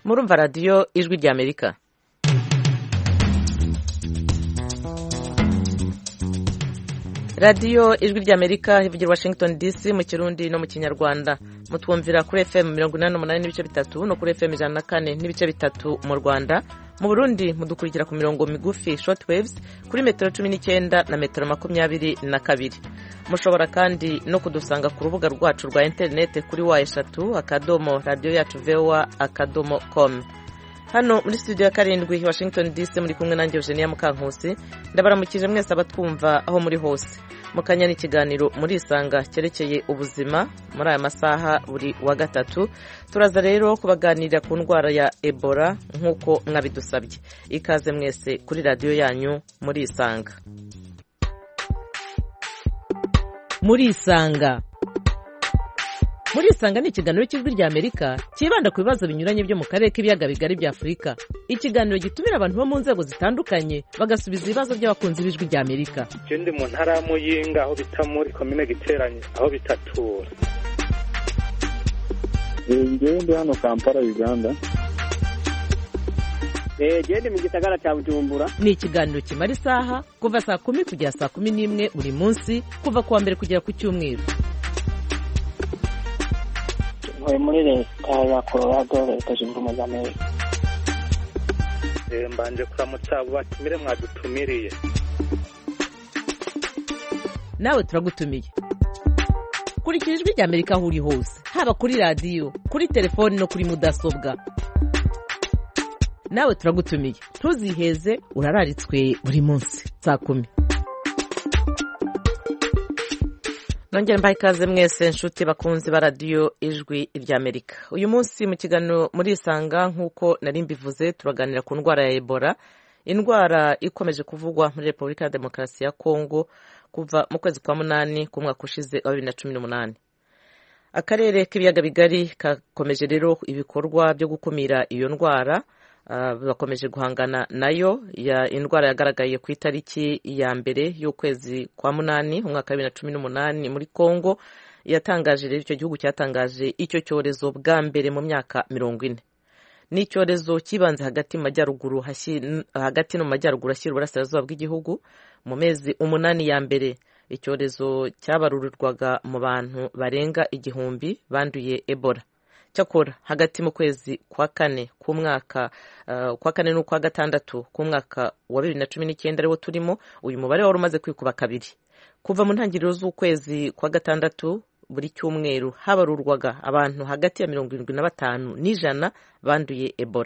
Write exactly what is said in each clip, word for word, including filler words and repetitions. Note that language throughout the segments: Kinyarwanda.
murumva radiyo ijwi ry'Amerika. radiyo ijwi ry'Amerika ivugira Washington D C mu Kirundi no mu Kinyarwanda. Mutwumvira kuri F M mirongo inani n'umunani n'ibice bitatu no kuri F M ijana na kane n'ibice bitatu mu Rwanda. Mu Burundi mudukurikira ku mirongo migufi short waves kuri metero cumi n'icyenda na metero makumyabiri na kabiri. Mushobora kandi no kudusanga ku rubuga rwacu rwa interinete kuri wa eshatu akadomo radio yacu voa akadomo com. Hano muri studio ya karindwi Washington D C muri kumwe nanjye Eugenia Mukankusi. Ndabaramukije mwese abatwumva aho muri hose. Mukanya ni ikiganiro muri isanga cyerekeye ubuzima muri aya masaha buri wa gatatu. Turaza rero kubaganirira ku ndwara ya Ebola nk'uko mwabidusabye. Ikaze mwese kuri radio yanyu muri isanga. Muri isanga muri isanga ni ikiganiro cy'ijwi ry'Amerika kibanda ku bibazo binyuranye byo mu karere k'ibiyaga bigari bya Afurika. Ikiganiro gitumira abantu bo mu nzego zitandukanye bagasubiza ibibazo by'abakunzi b'ijwi ry'Amerika. Je ndi mu ntara y'Amuyinga aho bita muri commune Giteranye aho bitatura. Ngewe ndi hano Kampala Uganda. Eh je ndi mu gisagara cya Bujumbura. Ni ikiganiro kimara isaha kuva saa kumi kugera saa kumi n'imwe buri munsi kuva kuwa mbere kugera ku cyumweru. Muri muri leta ya Colorado leta zunze ubumwe za Amerika. Eh mbanje kuramutsa abo batumire mwadutumiriye. Nawe turagutumiye. Kurikira ijwi ry'Amerika aho uri hose, haba kuri radio, kuri telefone no kuri mudasobwa. Nawe turagutumiye. Ntuziheze urararitswe buri munsi saa kumi. Nongera mbaye ikaze mwese nshuti bakunzi ba radio ijwi ry'Amerika. Uyu munsi mu kiganiro muri isanga nk'uko nari mbivuze turaganira ku ndwara ya Ebola, indwara ikomeje kuvugwa muri Repubulika ya Demokarasi ya Kongo kuva mu kwezi kwa munani ku mwaka ushize wa bibiri na cumi n'umunani. Akarere k'ibiyaga bigari kakomeje rero ibikorwa byo gukumira iyo ndwara. Uh, bakomeje guhangana nayo ya indwara yagaragaye ku itariki ya mbere y'ukwezi kwa munani mu mwaka wa bibiri na cumi n'umunani muri Kongo. Yatangaje rero icyo gihugu cyatangaje icyo cyorezo bwa mbere mu myaka mirongo ine. Ni icyorezo kibanze hagati mu majyaruguru hagati no mu majyaruguru ashyira uburasirazuba bw'igihugu. Mu mezi umunani ya mbere icyorezo cyabarurirwaga mu bantu barenga igihumbi banduye Ebola. Cyakora hagati mu kwezi kwa kane ku mwaka uh, kwa kane no kwa gatandatu ku mwaka wa bibiri na cumi n'icyenda ariwo turimo, uyu mubare wari umaze kwikuba kabiri. Kuva mu ntangiriro z'ukwezi kwa gatandatu buri cyumweru habarurwaga abantu hagati ya mirongo irindwi na batanu n'ijana banduye Ebola.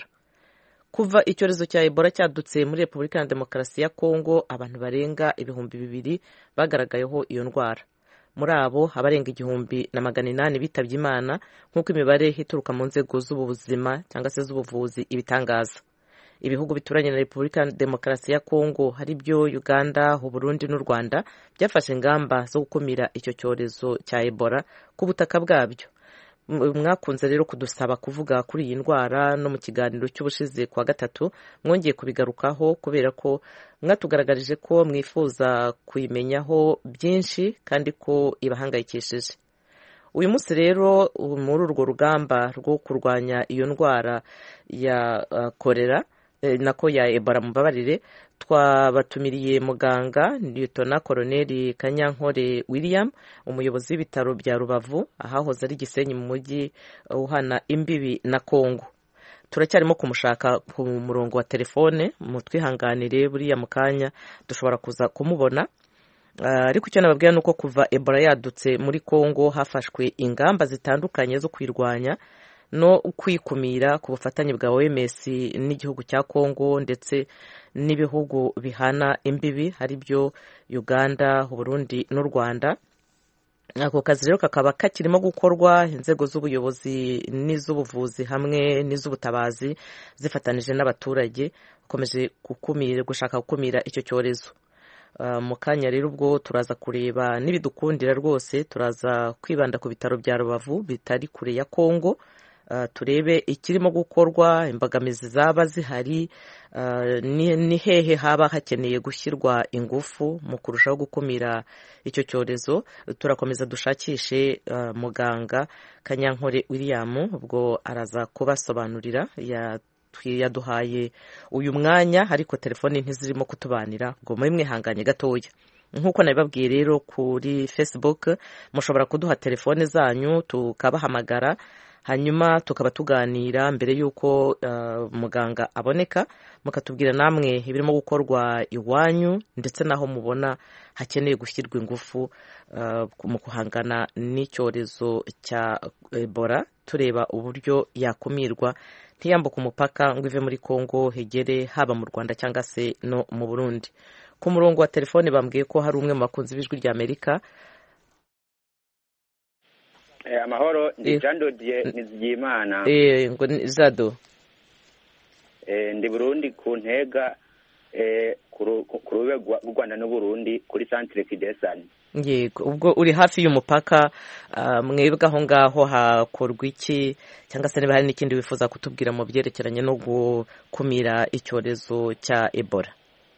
Kuva icyorezo cya Ebola cyadutse muri Repubulika ya Demokarasi ya Kongo, abantu barenga ibihumbi bibiri bagaragayeho iyo ndwara. Muri abo abarenga igihumbi na magana inani bitabye Imana nk'uko imibare ituruka mu nzego z'ubuzima cyangwa se z'ubuvuzi ibitangaza. Ibihugu bituranye na Repubulika ya Demokarasi ya Kongo hari byo Uganda, Burundi n'u Rwanda byafashe ingamba zo gukumira icyo cyorezo cya Ebola ku butaka bwabyo. Mwakunze rero kudusaba kuvuga kuri iyi ndwara no mu kiganiro cy'ubushize kwa gatatu mwongeye kubigarukaho kubera ko mwatugaragarije ko mwifuza kuyimenyaho byinshi kandi ko ibahangayikishije. Uyu munsi rero muri urwo rugamba rwo kurwanya iyo ndwara ya kolera uh, nako ya Ebola mubabarire, twabatumiriye muganga Lieutenant Colonel Kanyankore William, umuyobozi w'ibitaro bya Rubavu ahahoze ari Gisenyi mu mujyi uhana imbibi na Kongo. Turacyarimo kumushaka ku murongo wa telefone, mutwihanganire buriya mukanya dushobora kuza kumubona. Ariko uh, icyo nababwira nuko kuva Ebola yadutse muri Kongo hafashwe ingamba zitandukanye zo kwirwanya no kwikumira ku bufatanye bwa O M S n'igihugu cya Kongo ndetse n'ibihugu bihana imbibi hari byo Uganda, Burundi n'u Rwanda. Ako kazi rero kakaba kakirimo gukorwa, inzego z'ubuyobozi n'iz'ubuvuzi hamwe n'iz'ubutabazi zifatanije n'abaturage bakomeje gukumira gushaka gukumira icyo cyorezo. Uh, mu kanya rero ubwo turaza kureba n'ibidukundira rwose, turaza kwibanda ku bitaro bya Rubavu bitari kure ya Kongo. turebe ikirimo gukorwa, imbogamizi zaba zihari, ni hehe haba hakeneye gushyirwa ingufu mu kurushaho gukumira icyo cyorezo. Turakomeza dushakishe muganga Kanyankore William, ubwo araza kubasobanurira. Yaduhaye uyu mwanya ariko telefoni ntizirimo kutubanira, ubwo muri mwihanganye gatoya. Nk'uko nabibabwiye rero, kuri Facebook mushobora kuduha telefone zanyu tukabahamagara, hanyuma tukaba tuganira mbere y'uko uh, muganga aboneka, mukatubwira namwe ibirimo gukorwa iwanyu ndetse naho mubona hakeneye gushyirwa ingufu uh, mu guhangana n'icyorezo cya Ebola, tureba uburyo yakumirwa ntiyambuke umupaka ngo ive muri Kongo hegere haba mu Rwanda cyangwa se no mu Burundi. Ku murongo wa telefone bambwiye ko hari umwe mu bakunzi b'ijwi rya Amerika. Eh, amahoro, ndi Jando die Nizigimana. Eh, ngo Zado. Eh, ndi Burundi ku Ntega, eh ku rube rw'u Rwanda no Burundi kuri Centre Kidesani. Yego, ubwo uri hafi y'umupaka, uh, mwebwe aho ngaho hakorwa iki, cyangwa se niba hari n'ikindi wifuza kutubwira mu byerekeranye no gukumira icyorezo cya Ebola?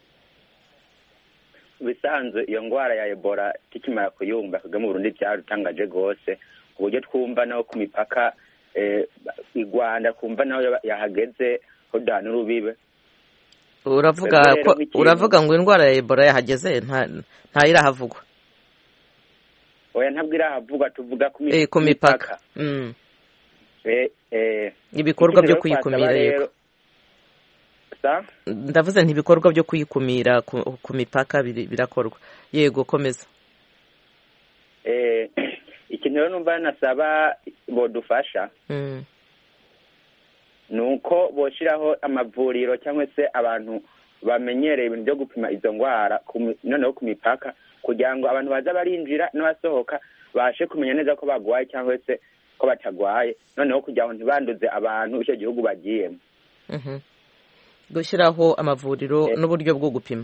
Bisanzwe iyo ngwara ya Ebola tikimara kuyumva kagame mu Burundi byarutangaje gose, uburyo twumva naho ku mipaka eh i Rwanda kumva naho yahageze hodana urubibe. Uravuga ko uravuga ngo indwara ya Ebola yahageze nta nta irahavugwa? Oya, ntabwo irahavugwa, tuvuga ku mipaka. Eh, ku mipaka. Mm. Eh eh ibikorwa byo kuyikumira yego. Sa? Ndavuze nti ibikorwa byo kuyikumira ku, ku mipaka birakorwa. Yego, komeza. Eh ikintu rero numva nasaba bodufasha. Mm. Nuko boshiraho amavuriro cyangwa se abantu bamenyereye ibintu byo gupima izo ngwara noneho ku mipaka, kugira ngo abantu baza barinjira n'abasohoka bashe kumenya neza ko bagwaye cyangwa se ko batagwaye, noneho kugira ngo ntibanduze abantu icyo gihugu bagiyemo. Mhm. Mm, gushyiraho amavuriro e, n'uburyo bwo gupima.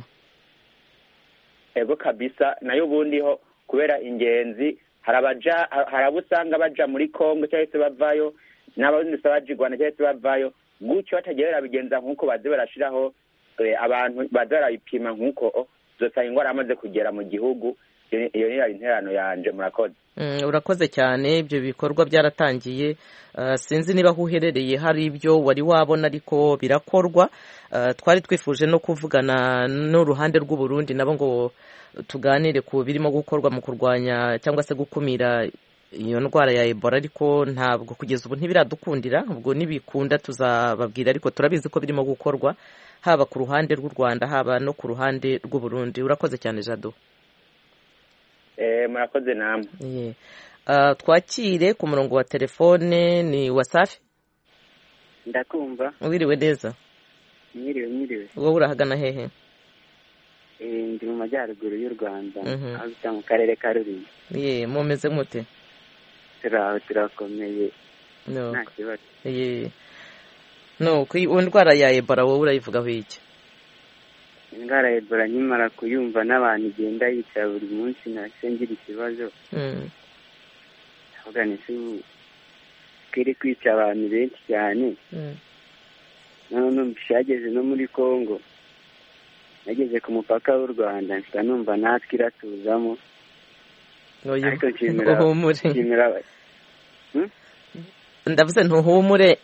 Ego kabisa, nayo ubundi ho kubera ingenzi harabaja harabusanga baja muri Kongo cyangwa se bavayo, n'abarundi sabajigwana cyangwa se bavayo, gucyo batagerera bigenza nkuko baze barashiraho e, abantu bazarayipima nkuko zose ingwara amaze kugera mu gihugu. Iyo ni interano yanje. Murakoze. Mm, urakoze cyane. Ibyo bikorwa byaratangiye. Uh, sinzi niba huherereye hari ibyo wari wabona ariko birakorwa. Uh, twari twifuje no kuvugana n'uruhande rw'u Burundi nabo ngo tuganire ku birimo gukorwa mu kurwanya cyangwa se gukumira iyo ndwara ya Ebola, ariko ntabwo kugeza ubu ntibiradukundira. Ubwo nibikunda tuzababwira, ariko turabizi ko birimo gukorwa haba ku ruhande rw'u Rwanda haba no ku ruhande rw'u Burundi. Urakoze cyane Jado. Eh, murakoze namwe. Yeah. Uh, twakire ku murongo wa telefone ni Wasafi. Ndakumva. Wiriwe neza? Mwiriwe mwiriwe. Wowe urahagana hehe? Eh, ndi mu majyaruguru y'u Rwanda, mm -hmm. aho bita mu karere ka Rulindo. Ye, mumeze mute? Turaho turakomeye. No. Nta kibazo. Ye. No, ku indwara ya Ebola wowe urayivugaho iki? Indwara ya Ebola nyimara kuyumva n'abantu igenda yica buri munsi nase ngira ikibazo. Mm. Avuga ni su kiri kwica abantu benshi cyane. Mm. None mbishageze no muri Kongo. Nageze ku mupaka w'u Rwanda nsa numva natwe iratuzamo. Oya. Ariko nshimira. Nshimira. Hmm? Ndavuze ntuhumure.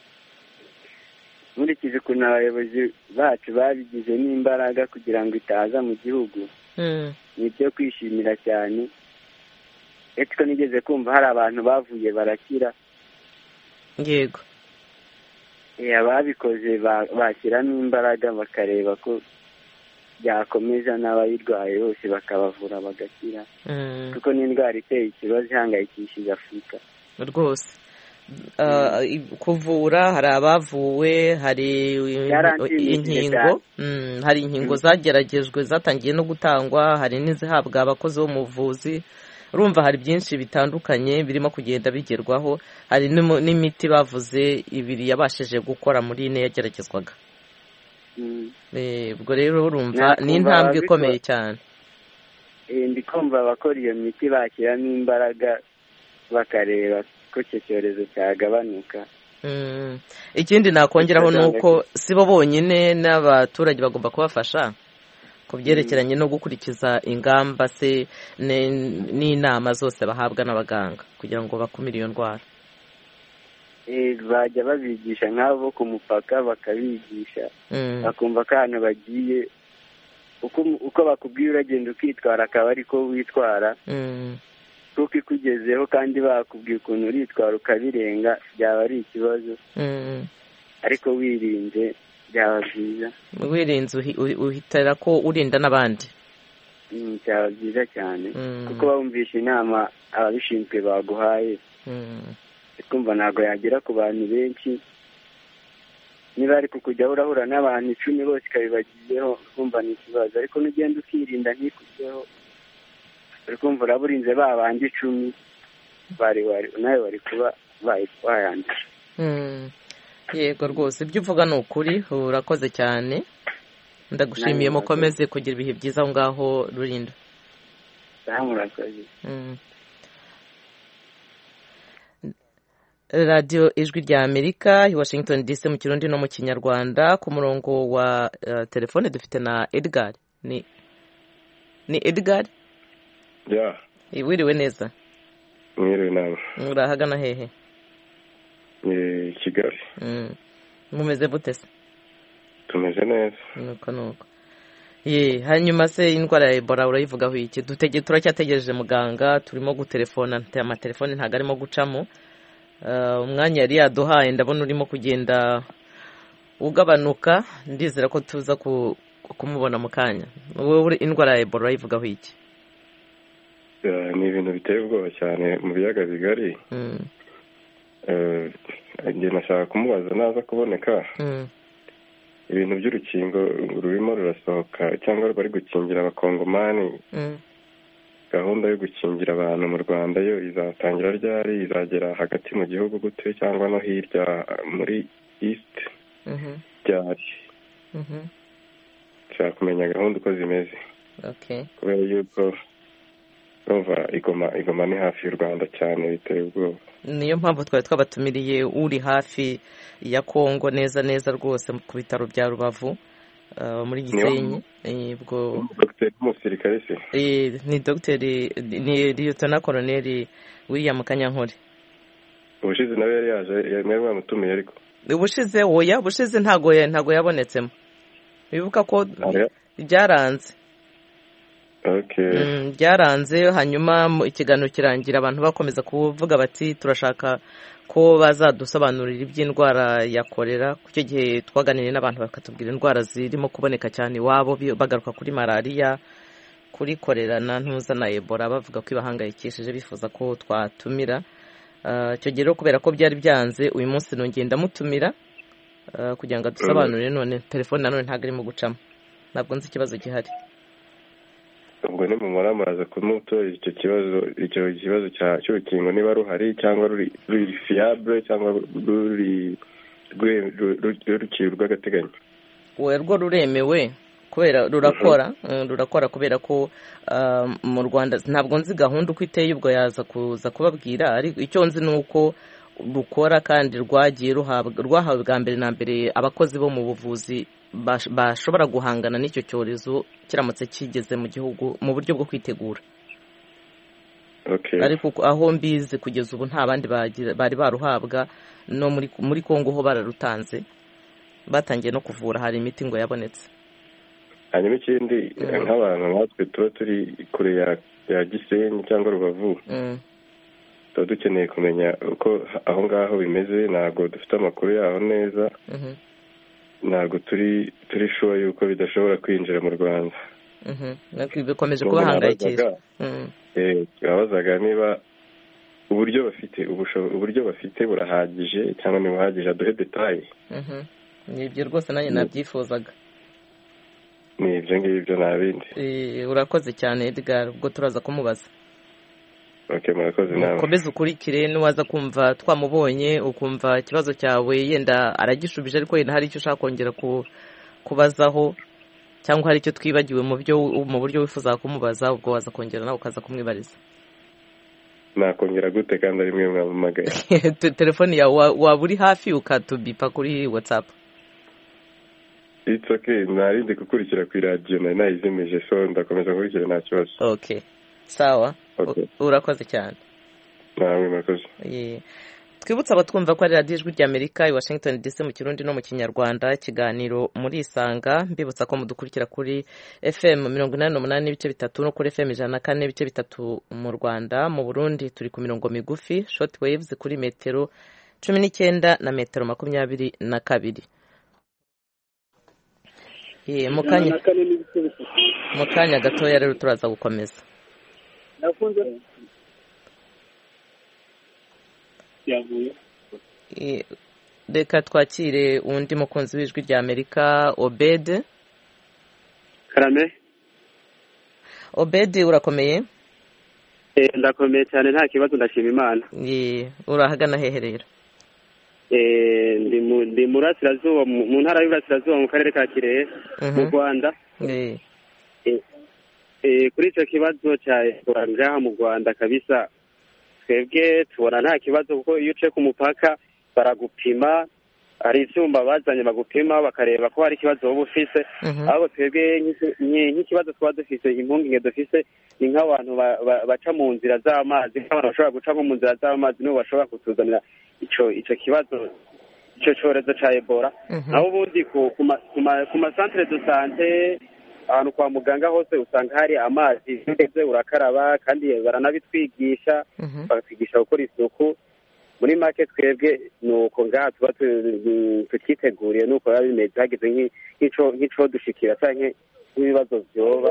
Nkurikije ukuntu abayobozi bacu babigize n'imbaraga kugira ngo itaza mu gihugu. Mm. Ni ibyo kwishimira cyane. Etiko nigeze kumva hari abantu bavuye barakira. Yego. Eh, ababikoze bashyiramo imbaraga bakareba ko byakomeza n'abayirwaye bose bakabavura bagakira. Mm. Kuko ni indwara iteye ikibazo ihangayikishije Afurika. Rwose. Uh, kuvura hari abavuwe, hari inkingo. Mm, hari inkingo zageragejwe zatangiye no gutangwa, hari n'izihabwa abakozi bo mu buvuzi. Urumva hari byinshi bitandukanye birimo kugenda bigerwaho. Hari n'imiti bavuze ibiri yabashije gukora muri ine yageragezwaga. Mm. Eh, ubwo rero urumva ni intambwe ikomeye cyane. Eh, ndikumva abakora iyo miti bashyiramo imbaraga bakareba ko icyo cyorezo cyagabanuka. Ikindi nakongeraho ni uko si bo bonyine n'abaturage bagomba kubafasha ku byerekeranye no gukurikiza ingamba se n'inama zose bahabwa n'abaganga kugira ngo bakumire iyo ndwara. Bajya babigisha nk'abo ku mupaka bakabigisha bakumva ko ahantu bagiye uko bakubwiye uragenda ukitwara akaba ariko witwara kuko ikugezeho kandi bakubwiye ukuntu uritwara ukabirenga byaba ari ikibazo, ariko wirinze byaba byiza. Wirinze uhitira ko urinda n'abandi byaba byiza cyane kuko bumvisha inama ababishinzwe baguhaye kumva ntabwo yagera ku bantu benshi. Niba ari kukujya urahura n'abantu icumi bose ikabibagiyeho kumva ni ikibazo, ariko n'ugenda ukirinda ntikujyeho uri kumva uraba urinze ba bandi icumi bari nawe bari kuba bayandisha. Yego rwose ibyo uvuga ni ukuri, urakoze cyane, ndagushimiye, mukomeze kugira ibihe byiza aho ngaho Rulindo. Murakoze. radiyo ijwi rya Amerika i Washington D C mu kirundi no mu kinyarwanda. Ku murongo wa uh, telefone dufite na Edgar. Ni ni Edgar? Yeah. Wiriwe neza? Mwiriwe nawe. Urahagana hehe? Ni Kigali. Mm. Mumeze bute se? Tumeze neza. Nuko nuko. Ye, hanyuma se indwara ya Ebola urayivugaho iki? Dutege turacyategereje muganga, turimo gutelefona, amatelefone ntago arimo gucamo. Umwanya yari yaduhaye ndabona urimo kugenda ugabanuka, ndizera ko tuza kumubona mu kanya. Wowe indwara ya Ebola urayivugaho iki? Ni ibintu biteye ubwoba cyane mu biyaga bigari. Njye nashaka kumubaza naza kuboneka ibintu by'urukingo rurimo rurasohoka cyangwa bari gukingira abakongomani. Gahunda yo gukingira abantu mu Rwanda yo izatangira ryari, izagera hagati mu gihugu gute cyangwa no hirya muri east ryari? nshaka kumenya gahunda uko zimeze. Kubera yuko urumva igoma igoma ni hafi y'u Rwanda cyane biteye ubwoba. Niyo mpamvu twari twabatumiriye uri hafi ya Kongo neza neza rwose ku bitaro bya Rubavu muri Gisenyi. Ubwo Dr Musirikare se eh ni Dr ni Lieutenant Colonel William Kanyankore. Ubushize nawe yari yaje yari bamutumiye ariko ubushize oya ubushize ntago ntago yabonetsemo. Bibuka ko byaranze. Okay. Byaranze hanyuma ikiganiro kirangira abantu bakomeza kuvuga bati turashaka ko bazadusobanurira iby'indwara ya kolera. Kucyo gihe twaganiriye n'abantu bakatubwira indwara zirimo kuboneka cyane wabo bagaruka kuri malaria, kuri kolera na ntuza na Ebola, bavuga ko ibahangayikishije bifuza ko twatumira. Cyo gihe kubera ko byari byanze uyu munsi nongenda mutumira kugira ngo dusobanurire, none telefone nanone ntago irimo gucamo. Ntabwo nzi ikibazo gihari. Ubwo ni mu muraza kumutora icyo kibazo icyo kibazo cya cy'urukingo niba ruhari cyangwa ruri ruri fiable cyangwa ruri ruri rw'agateganyo. We rwo ruremewe kubera rurakora rurakora kubera ko mu Rwanda ntabwo nzi gahunda uko iteye, ubwo yaza kuza kubabwira, ariko icyo nzi ni uko rukora kandi rwagiye ruhabwa rwahawe bwa mbere na mbere abakozi bo mu buvuzi bashobora guhangana n'icyo cyorezo kiramutse kigeze mu gihugu mu buryo bwo kwitegura. Okay. Ariko aho mbizi kugeza ubu nta bandi bari baruhabwa, no muri muri Kongo ho bararutanze, batangiye no kuvura, hari imiti ngo yabonetse. Hanyuma ikindi nk'abantu natwe tuba turi kure ya ya Gisenyi cyangwa Rubavu, tuba dukeneye kumenya uko aho ngaho bimeze, ntabwo dufite amakuru yaho neza. Ntabwo turi turi sure yuko bidashobora kwinjira mu Rwanda. Mhm. Bikomeje kubahangayikisha. Eh, babazaga niba uburyo bafite uburyo bafite burahagije cyangwa ni buhagije, aduhe detail. Mhm. Ni ibyo rwose nanjye nabyifuzaga. Ni ibyo ngibyo nabindi. Eh, urakoze cyane Edgar, ubwo turaza kumubaza. Okay, murakoze nawe. Komeza ukurikire, nuwaza kumva twamubonye ukumva ikibazo cyawe yenda aragishubije, ariko yenda hari icyo ushaka kongera kubazaho cyangwa hari icyo twibagiwe mu byo mu buryo wifuza kumubaza, ubwo waza kongera nawe ukaza kumwibariza. nakongera gute kandi ari mwe mwamamagaye. Telefone yawe waba uri hafi ukatubipa kuri WhatsApp? It's okay, narindi kukurikira ku radio nari nayizemeje, so ndakomeza kurikira nta kibazo. Okay, sawa. Okay. Urakoze cyane. Namwe murakoze. Yeah. Twibutsa abatwumva ko ari Radio Ijwi ry'Amerika i Washington D C mu Kirundi no mu Kinyarwanda, ikiganiro muri Isanga. Mbibutsa ko mudukurikira kuri F M mirongo inani n'umunani n'ibice bitatu no kuri F M ijana na kane n'ibice bitatu mu Rwanda. Mu Burundi turi ku mirongo migufi short waves kuri metero cumi n'icyenda na metero makumyabiri na kabiri. Ye mukanya mukanya gatoya rero turaza gukomeza. Nafunze yavuye. Reka twakire undi mukunzi w'Ijwi ry'Amerika, Obed. Karame. Obed, urakomeye? Eh, ndakomeye cyane nta kibazo, ndashima Imana. Ye, urahagana hehe rero? Eh, ndi mu ndi murasirazuba mu ntara y'Iburasirazuba mu karere ka Kirehe mu Rwanda. Eh. Eh, kuri icyo kibazo cya ngaha mu Rwanda kabisa twebwe tubona nta kibazo, kuko iyo uce ku mupaka baragupima, hari ibyuma bazanye bagupima bakareba ko hari ikibazo wowe ufise. Ahubwo twebwe nk'ikibazo twaba dufise, impungenge dufise ni nk'abantu baca mu nzira z'amazi, nk'abantu bashobora guca nko mu nzira z'amazi nibo bashobora kutuzanira icyo icyo kibazo, icyo cyorezo cya Ebola. Naho ubundi ku masantere de sante, ahantu kwa muganga hose usanga hari amazi ndetse urakaraba, kandi baranabitwigisha bakatwigisha gukora isuku. Muri make twebwe nuko ngaha tuba tukiteguriye, nuko biba bimeze hageze nk'ico dushikira canke nk'ibibazo vyoba.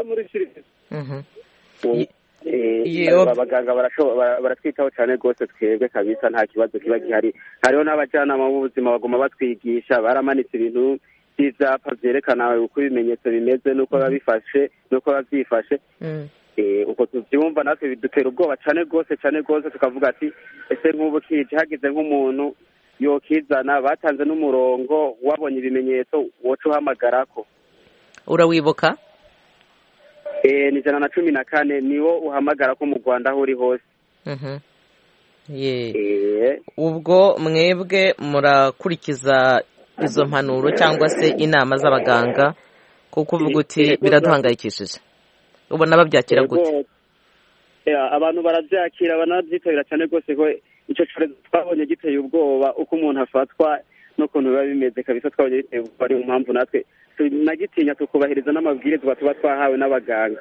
Abaganga baratwitaho cyane rwose twebwe kabisa, nta kibazo kiba gihari. Hariho n'abajyanama b'ubuzima baguma batwigisha, baramanitse ibintu by'ibyapa byerekana uko ibimenyetso bimeze n'uko biba bifashe n'uko biba byifashe. Uko tubyumva natwe bidutera ubwoba cyane rwose cyane rwose, tukavuga ati ese nk'ubu kije hagize nk'umuntu yokizana, batanze n'umurongo, wabonye ibimenyetso woca uhamagarako. Urawibuka? Eh, ni ijana na cumi na kane niwo uhamagara ko mu Rwanda aho uri hose. Ye. Ubwo mwebwe murakurikiza izo mpanuro cyangwa se inama z'abaganga, kuko uvuga uti biraduhangayikishije, ubona babyakira gute? Abantu barabyakira, banabyitabira cyane rwose, ko icyo cyorezo twabonye giteye ubwoba, uko umuntu afatwa n'ukuntu biba bimeze kabisa, twabonye giteye ubwoba. Ari impamvu natwe tunagitinya tukubahiriza n'amabwiriza tuba twahawe n'abaganga.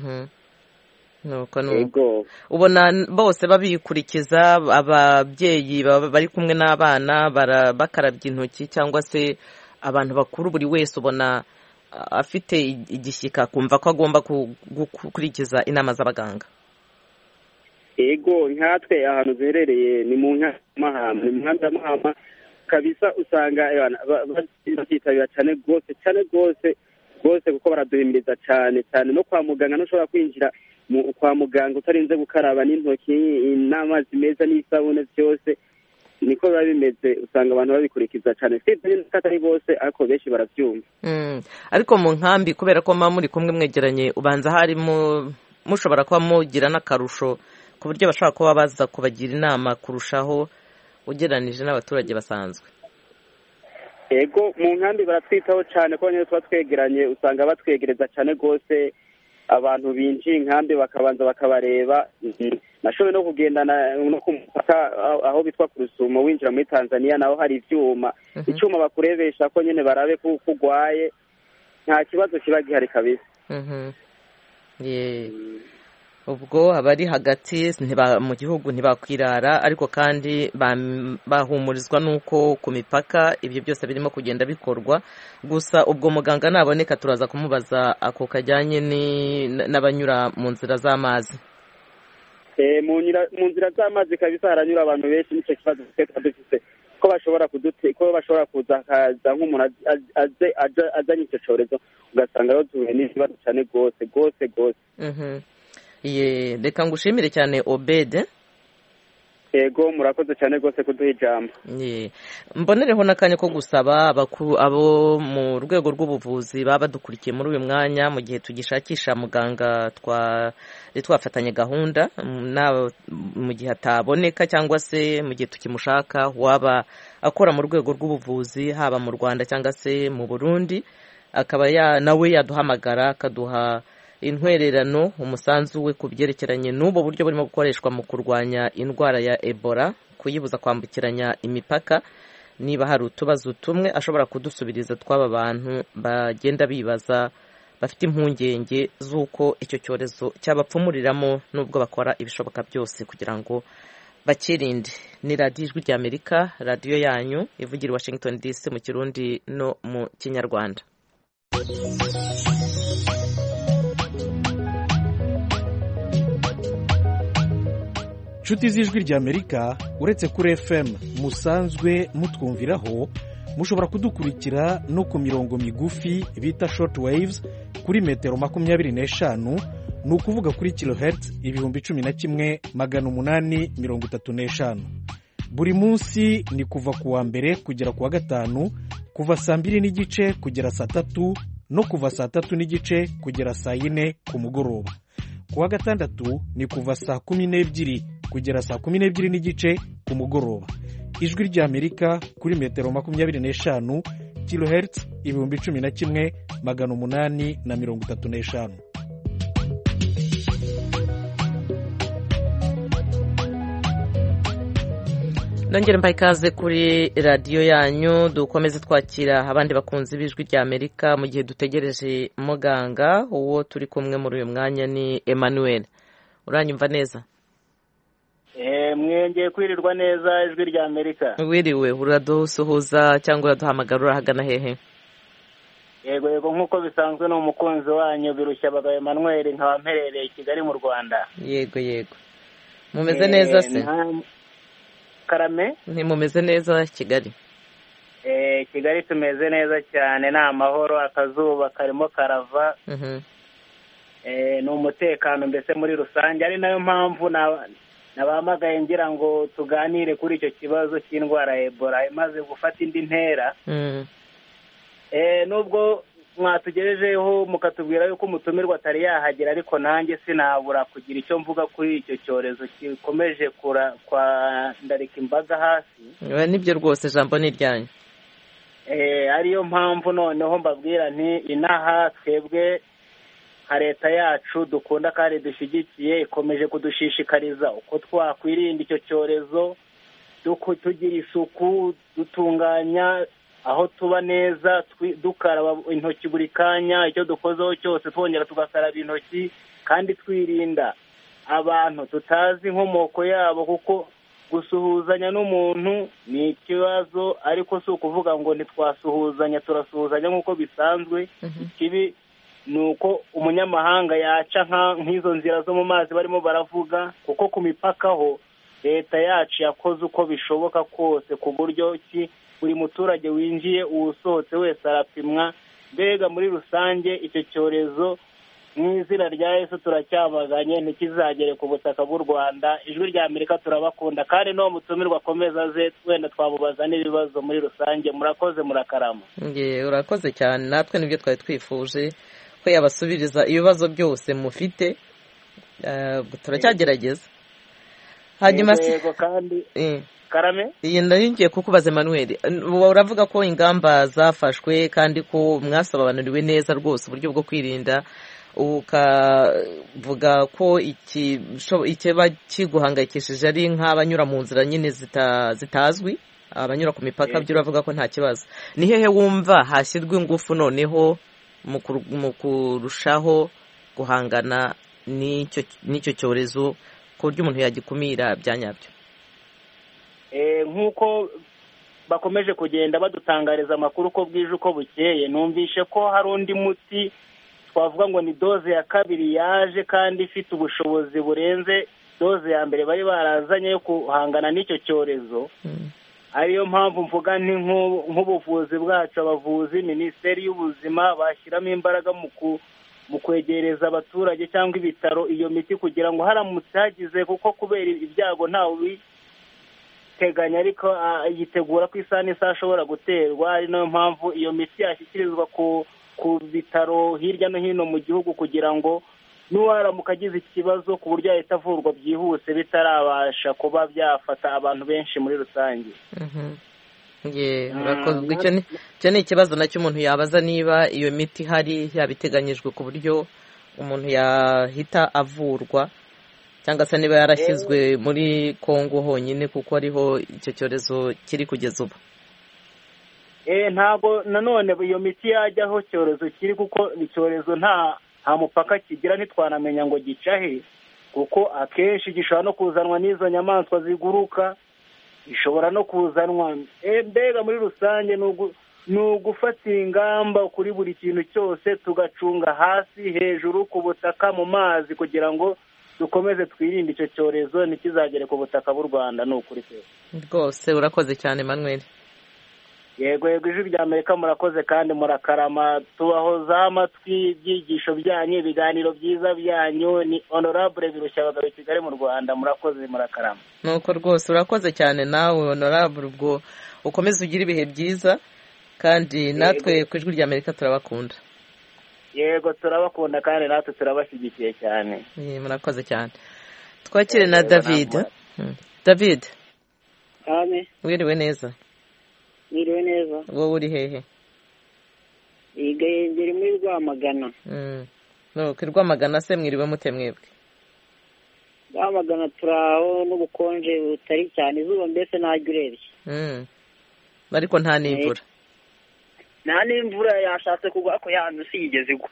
Nuko nuko ubona bose babikurikiza, ababyeyi bari kumwe n'abana bakarabya intoki, cyangwa se abantu bakuru buri wese ubona afite igishyika kumva ko agomba gukurikiza inama z'abaganga? Ego, nkatwe ahantu duherereye ni mu Nkamahama, ni mu Nkamahama kabisa, usanga batitabira cyane rwose cyane rwose rwose, kuko baraduhimiriza cyane cyane. No kwa muganga ntushobora kwinjira kwa muganga utarinze gukaraba n'intoki n'amazi meza n'isabune, byose niko biba bimeze. Usanga abantu babikurikiza cyane, sibyo atari bose ariko benshi barabyumva. Ariko mu nkambi kubera ko mama muri kumwe mwegeranye, ubanza harimo mushobora kuba mugira n'akarusho ku buryo bashobora kuba baza kubagira inama kurushaho ugereranije n'abaturage basanzwe. Ego, mu nkambi baratwitaho cyane, ko niyo tuba twegeranye usanga batwegereza cyane rwose. Abantu binjiye inkambi bakabanza bakabareba. Nashoboye no kugendana no ku mupaka aho bitwa ku Rusumo, winjira muri Tanzania, naho hari ibyuma icyuma bakurebesha ko nyine barabe ko ugwaye, nta kibazo kiba gihari kabisa. Ubwo abari hagati mu gihugu ntibakwirara, ariko kandi bahumurizwa n'uko ku mipaka ibyo byose birimo kugenda bikorwa. Gusa ubwo muganga naboneka turaza kumubaza ako kajyanye n'abanyura mu nzira z'amazi. Mu nzira z'amazi kabisa haranyura abantu benshi, nicyo kibazo dufite, ko bashobora kudute ko bashobora kuza kaza nk'umuntu azanye icyo cyorezo, ugasanga rero tuhuye n'ikibazo cyane rwose rwose rwose. Ye, reka ngushimire cyane Obed. yego murakoze cyane rwose kuduha ijambo. Mbonereho n'akanya ko gusaba abo mu rwego rw'ubuvuzi baba badukurikiye muri uyu mwanya mu gihe tugishakisha muganga twari twafatanye gahunda mu gihe ataboneka cyangwa se mu gihe tukimushaka waba akora mu rwego rw'ubuvuzi haba mu Rwanda cyangwa se mu Burundi akaba nawe yaduhamagara akaduha intwererano umusanzu we ku byerekeranye n'ubu buryo burimo gukoreshwa mu kurwanya indwara ya Ebola kuyibuza kwambukiranya imipaka niba hari utubazo tumwe ashobora kudusubiriza tw'aba bantu bagenda bibaza bafite impungenge z'uko icyo cyorezo cyabapfumuriramo n'ubwo bakora ibishoboka byose kugira ngo bakirinde. Ni radiyo ijwi ry'Amerika, radiyo yanyu ivugira i Washington D C mu Kirundi no mu Kinyarwanda. inshuti z'ijwi ry'Amerika uretse kuri F M musanzwe mutwumviraho mushobora kudukurikira no ku mirongo migufi bita short waves kuri metero makumyabiri n'eshanu ni ukuvuga kuri kilohertz ibihumbi cumi na kimwe magana umunani mirongo itatu n'eshanu. Buri munsi ni kuva ku wa mbere kugera ku wa gatanu kuva saa mbiri n'igice kugera saa tatu no kuva saa tatu n'igice kugera saa yine ku mugoroba. Ku wa gatandatu ni kuva saa kumi n'ebyiri kugera saa kumi n'ebyiri n'igice ku mugoroba. Ijwi ry'Amerika kuri metero makumyabiri n'eshanu kilohertz ibihumbi cumi na kimwe magana umunani na mirongo itatu n'eshanu. Nongere mbaye ikaze kuri radiyo yanyu dukomeze twakira abandi bakunzi b'ijwi ry'Amerika mu gihe dutegereje muganga. Uwo turi kumwe muri uyu mwanya ni Emmanuel. Uranyumva neza? Eh mwengeye kwirirwa neza ijwi ry'Amerika. Wiriwe uradusuhuza cyangwa uraduhamagara urahagana hehe? Yego yego nkuko bisanzwe no umukunzi wanyu birushya bagabo Emmanuel nkabamperereye i Kigali mu Rwanda. Yego yego. Mumeze neza se? Karame ntimumeze neza Kigali? Eh Kigali tumeze neza cyane na amahoro akazuba karimo karava. Mhm. Eh no umutekano mbese muri rusange ari nayo mpamvu na nabamagaye ngira ngo tuganire kuri icyo kibazo cy'indwara ya Ebola imaze gufata indi ntera. Mhm. Eh nubwo mwatugejejeho mukatubwira yuko umutumirwa atari yahagera ariko nanjye sinabura kugira icyo mvuga kuri icyo cyorezo gikomeje kura kwa ndarika imbaga hasi. Nibyo rwose jambo ni ryanyu. Eh ariyo mpamvu noneho mbabwira nti inaha twebwe ha leta yacu dukunda kandi dushigikiye ikomeje kudushishikariza uko twakwirinda icyo cyorezo tugira isuku dutunganya aho tuba neza dukaraba intoki buri kanya icyo dukozeho cyose twongera tugakaraba intoki kandi twirinda abantu tutazi inkomoko yabo kuko gusuhuzanya n'umuntu ni ikibazo ariko si ukuvuga ngo ntitwasuhuzanya turasuhuzanya nk'uko bisanzwe. Ikibi ni uko umunyamahanga yaca nk'izo nzira zo mu mazi barimo baravuga kuko ku mipaka ho leta yacu yakoze uko bishoboka kose ku buryo ki buri muturage winjiye uwusohotse wese arapimwa. Mbega muri rusange icyo cyorezo mu izina rya Yesu turacyamaganye ntikizagere ku butaka bw'u Rwanda. Ijwi ry'Amerika turabakunda kandi no mutumirwa akomeza ze wenda twabubaza n'ibibazo muri rusange. Murakoze murakarama. Nge urakoze cyane natwe nibyo twari twifuje ko yabasubiriza ibibazo byose mufite. Turacyagerageza hanyuma yego kandi Karame iyi ndaringiye kukubaza Emmanuel uravuga ko ingamba zafashwe kandi ko mwasobanuriwe neza rwose uburyo bwo kwirinda ukavuga ko iki ikiba kiguhangayikishije ari nk'abanyura mu nzira nyine zitazwi abanyura ku mipaka byo uravuga ko nta kibazo. Ni hehe wumva hashyirwa ingufu noneho mu kurushaho guhangana n'icyo cyorezo ku buryo umuntu yagikumira bya nyabyo? Nk'uko bakomeje kugenda badutangariza amakuru uko bwije uko bukeye numvishe ko hari undi muti twavuga ngo ni doze ya kabiri yaje kandi ifite ubushobozi burenze doze ya mbere bari barazanye yo guhangana n'icyo cyorezo. Ariyo mpamvu mvuga nti nk'ubuvuzi bwacu abavuzi minisiteri y'ubuzima bashyiramo imbaraga mu kwegereza abaturage cyangwa ibitaro iyo miti kugira ngo haramutse hagize kuko kubera ibyago ntawe ayiteganya ariko yitegura ko isaha n'isaha ashobora guterwa, ari nayo mpamvu iyo miti yashyikirizwa ku ku bitaro hirya no hino mu gihugu kugira ngo n'uwaramuka agize ikibazo ku buryo yahita avurwa byihuse bitarabasha kuba byafata abantu benshi muri rusange. icyo ni ikibazo nacyo umuntu yabaza, niba iyo miti ihari yabiteganyijwe ku buryo umuntu yahita avurwa, cyangwa se niba yarashyizwe muri Kongo honyine kuko ariho icyo cyorezo kiri kugeza ubu. Ntabwo nanone iyo miti yajya aho icyorezo kiri, kuko icyorezo nta nta mupaka kigira, ntitwanamenya ngo gica he, kuko akenshi gishobora no kuzanwa n'izo nyamaswa ziguruka, ishobora no kuzanwa mbega muri rusange ni ugufata ingamba kuri buri kintu cyose, tugacunga hasi hejuru ku butaka mu mazi kugira ngo dukomeze twirinde icyo cyorezo ntikizagere ku butaka bw'u Rwanda. Ni ukuri pe rwose. Urakoze cyane Emmanuel. Yego yego, ijwi rya Amerika murakoze kandi murakarama, tubahoza amatwi ibyigisho byanyu, ibiganiro byiza byanyu. Ni Honorable Birushya abagabo i Kigali mu Rwanda, murakoze murakarama. Nuko rwose urakoze cyane nawe Honorable, ubwo ukomeze ugire ibihe byiza, kandi natwe ku ijwi rya Amerika turabakunda. Yego turabakunda kandi natwe turabashyigikiye cyane. Murakoze cyane. Twakire na David. David, wiriwe neza? Mwiriwe neza. Wowe uri hehe? Igahengeri muri Rwamagana. Nuko Rwamagana se mwiriwe mute mwebwe? Rwamagana turaho n'ubukonje butari cyane, izuba mbese ntajya urebye. Ariko nta n'imvura. Nta n'imvura yashatse kugwa ariko yanyu si yigeze igwa.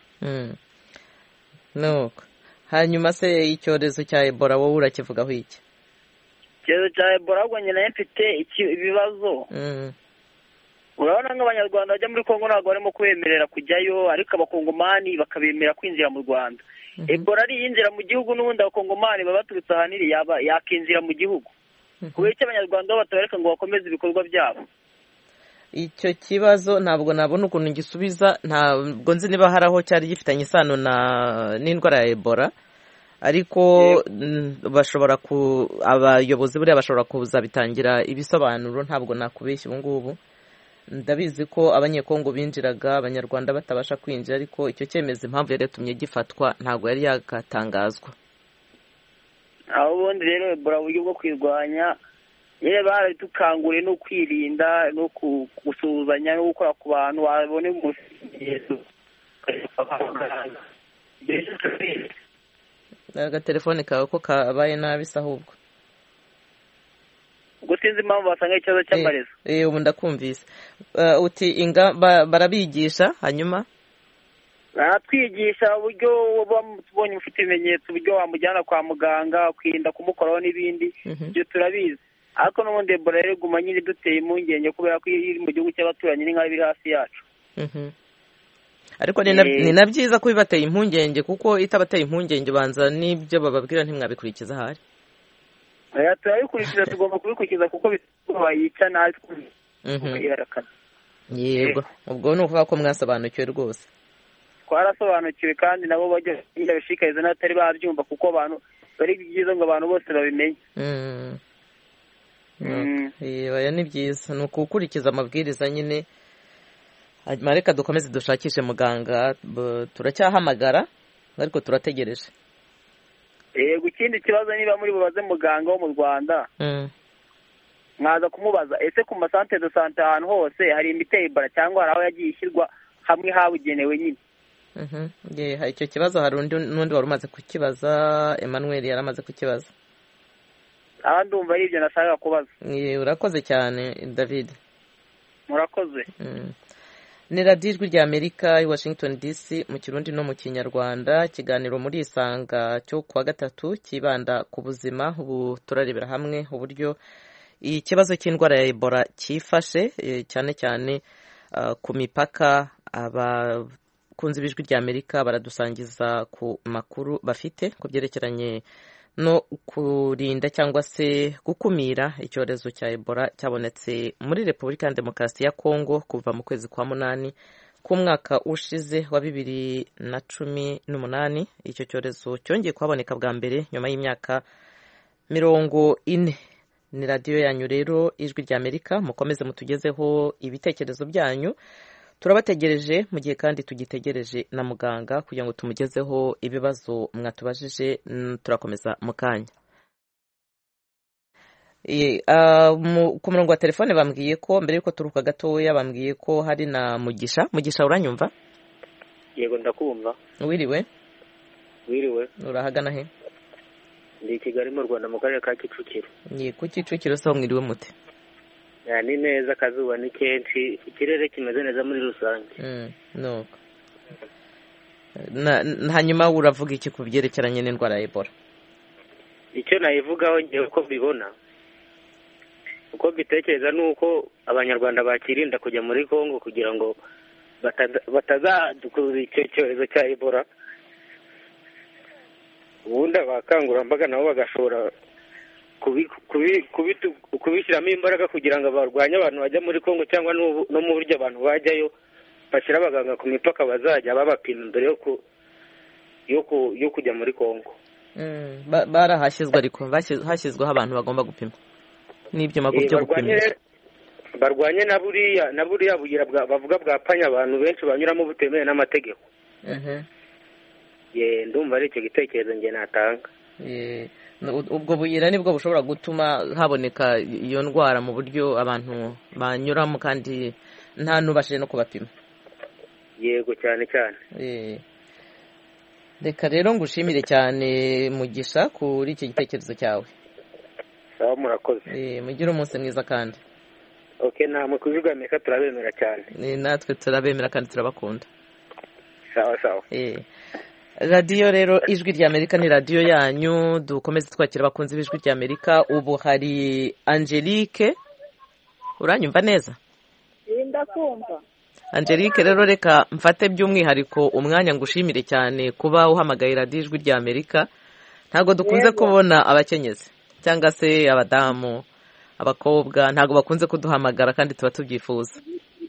Nuko hanyuma se icyorezo cya Ebola wowe urakivugaho iki? Icyorezo cya Ebola ahubwo nyine nayo mfite ibibazo. Urabona nk'abanyarwanda bajya muri Kongo ntabwo barimo kubemerera kujyayo, ariko abakongomani bakabemera kwinjira mu Rwanda. Ebola ari yinjira mu gihugu n'ubundi abakongomani baba baturutse ahanini yakinjira mu gihugu, kubera icyo abanyarwanda bo batabareka ngo bakomeze ibikorwa byabo. Icyo kibazo ntabwo nabona ukuntu ngisubiza, ntabwo nzi niba hari aho cyari gifitanye isano n'indwara ya Ebola, ariko bashobora ku abayobozi buriya bashobora kuza bitangira ibisobanuro, ntabwo nakubeshya ubu ngubu. Ndabizi ko abanyekongo binjiraga abanyarwanda batabasha kwinjira, ariko icyo cyemezo impamvu yari yatumye gifatwa ntabwo yari yakatangazwa. Aho ubundi rero Ebola uburyo bwo kwirwanya yewe barabitukanguriye no kwirinda no gusuhuzanya no gukora ku bantu babone mu Yesu. Agatelefone kawe ko kabaye nabi se ahubwo? Ubwo sinzi impamvu basanga ikibazo cy'amarezo. Eh, ubu ndakumvise. Uti inga barabigisha hanyuma? Baratwigisha uburyo tubonye ufite ibimenyetso uburyo wamujyana kwa muganga, kwirinda kumukoraho n'ibindi, ibyo turabizi. Ariko n'ubundi Ebola rero iguma nyine duteye impungenge kubera ko iri mu gihugu cy'abaturanyi ni nk'aho biri hafi yacu. Ariko ni na byiza ko bibateye impungenge, kuko itabateye impungenge banza n'ibyo bababwira ntimwabikurikiza ahari. Aya turabikurikiza, tugomba kubikurikiza kuko bayica natwe. Yego, ubwo ni ukuvuga ko mwasobanukiwe rwose. Twarasobanukiwe kandi nabo bajya bashikariza n'abatari babyumva, kuko abantu bari byiza ngo abantu bose babimenye. Aya ni byiza, ni ukukurikiza amabwiriza nyine. Hanyuma reka dukomeze dushakishe muganga, turacyahamagara ariko turategereje. Yego, ikindi kibazo niba muri bubaze muganga wo mu Rwanda, mwaza kumubaza ese ku masantere de sante ahantu hose hari imiti ya Ebola cyangwa hari aho yagiye ishyirwa hamwe habugenewe nyine. Icyo kibazo hari undi n'undi wari umaze kukibaza, Emmanuel yari amaze kukibaza. Aha ndumva ari ibyo nashaka kubaza. Urakoze cyane David. Murakoze. Ni radiyo ijwi rya Amerika i Washington D C mu Kirundi no mu Kinyarwanda. Ikiganiro muri Isanga cyo kuwa gatatu kibanda ku buzima. Ubu turarebera hamwe uburyo ikibazo cy'indwara ya Ebola cyifashe, cyane cyane ku mipaka. Abakunzi b'ijwi rya Amerika baradusangiza ku makuru bafite ku byerekeranye no kurinda cyangwa se gukumira icyorezo cya Ebola cyabonetse muri Repubulika ya Demokarasi ya Kongo kuva mu kwezi kwa munani k'umwaka ushize wa bibiri na cumi n'umunani. Icyo cyorezo cyongeye kuhaboneka bwa mbere nyuma y'imyaka mirongo ine. ni radiyo yanyu rero ijwi ry'Amerika, mukomeze mutugezeho ibitekerezo byanyu, turabategereje mu gihe kandi tugitegereje na muganga kugira ngo tumugezeho ibibazo mwatubajije. Turakomeza mu kanya. Ku murongo wa telefone bambwiye ko mbere y'uko turuka gatoya bambwiye ko hari na Mugisha. Mugisha, uranyumva? Yego, ndakumva. Wiriwe? Wiriwe. Urahagana he? Ndi i Kigali mu Rwanda mu karere ka Kicukiro. Ni ku Kicukiro se mwiriwe mute? Ya, ni neza, akazuba ni kenshi, ikirere kimeze neza muri rusange. Mm, no. Na hanyuma uravuga iki ku byerekeranye n'indwara ya Ebola? Icyo nayivugaho ngiye uko mbibona, uko mbitekereza ni uko abanyarwanda bakirinda kujya muri Kongo kugira ngo batazadukuza icyo cyorezo cya Ebola. Ubundi abakangurambaga nabo bagashobora kubishyiramo imbaraga kugira ngo barwanye abantu bajya muri Kongo, cyangwa no mu buryo abantu bajyayo bashyira abaganga ku mipaka bazajya babapima mbere yo kujya muri Kongo. Barahashyizwe ariko hashyizweho abantu bagomba gupima n'ibyuma byo gupima. Barwanye na buriya na buriya bugira bavuga bwapanya abantu benshi banyuramo butemewe n'amategeko. Ye, ndumva ari icyo gitekerezo nge natanga. Ubwo buyira nibwo bushobora gutuma haboneka iyo ndwara mu buryo abantu banyuramo kandi nta nubashije no kubapima. Yego, cyane cyane. Reka rero ngushimire cyane Mugisha kuri iki gitekerezo cyawe. Sawa, murakoze. Eh, mugire umunsi mwiza kandi. Okay, namwe kujugameka turabemera cyane. Ni natwe turabemera kandi turabakunda. Sawa sawa. Eh. Radiyo rero ijwi ry'Amerika ni radiyo yanyu, dukomeze twakira abakunzi b'ijwi ry'Amerika. Ubu hari Angelique, uranyumva neza? Ndakumva. Angelique, rero reka mfate by'umwihariko umwanya ngushimire cyane kuba uhamagaye radiyo ijwi ry'Amerika. Ntabwo dukunze kubona abakenyezi cyangwa se abadamu, abakobwa, ntabwo bakunze kuduhamagara kandi tuba tubyifuza.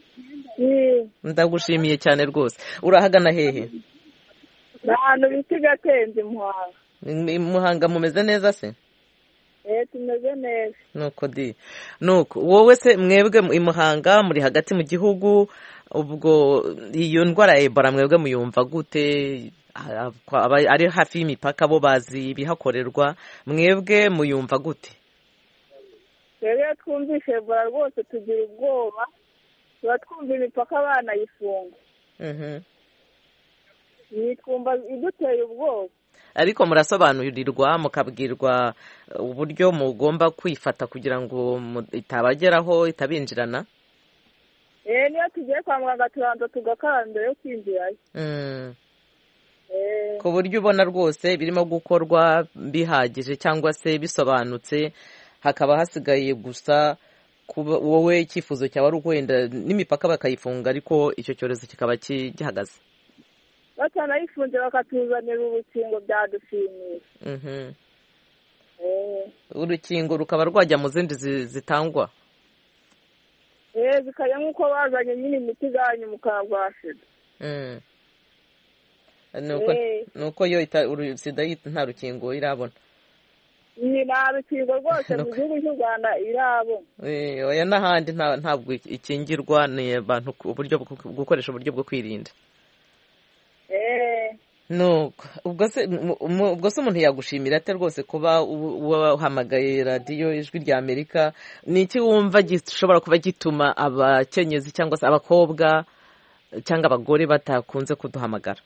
Ndagushimiye cyane rwose. Urahagana hehe? Ahantu bita Gatenze, Muhanga. Muhanga mumeze neza se? Eh, tumeze neza. Nuko di. Nuko wowe se mwebwe i Muhanga muri hagati mu gihugu, ubwo iyo ndwara ya Ebola mwebwe muyumva gute? Ari hafi y'imipaka bo bazi bihakorerwa, mwebwe muyumva gute? Rero twumvishe Ebola rwose tugira ubwoba, tuba twumva imipaka banayifunga. Mhm. Nitwumva iduteye ubwoba. Ariko murasobanurirwa mukabwirwa uburyo mugomba kwifata kugira ngo itabageraho itabinjirana? Eh, niyo tugiye kwa muganga tubanza tugakaraba mbere yo kwinjirayo. Mm. Eh. Ku buryo ubona rwose birimo gukorwa bihagije cyangwa se bisobanutse, hakaba hasigaye gusa kuba wowe icyifuzo cyawe ari ukwenda n'imipaka bakayifunga ariko icyo cyorezo kikaba gihagaze. Batanayifunze bakatuzanira urukingo byadushimisha. Mhm. Eh. Urukingo rukaba rwajya mu zindi zitangwa? Eh, zikajya nk'uko bazanye nyine imiti zanyu mukagwashira. Mm. Nuko nuko yo sida nta rukingo irabona. Ni nta rukingo rwose mu gihugu cy'u Rwanda irabona. Eh, oya n'ahandi ntabwo ikingirwa, ni abantu uburyo gukoresha uburyo bwo kwirinda. Eh. Nuko ubwo se ubwo se umuntu yagushimira ate rwose kuba uhamagaye radiyo ijwi ry'Amerika? Ni iki wumva gishobora kuba gituma abakenyezi cyangwa se abakobwa cyangwa abagore batakunze kuduhamagara?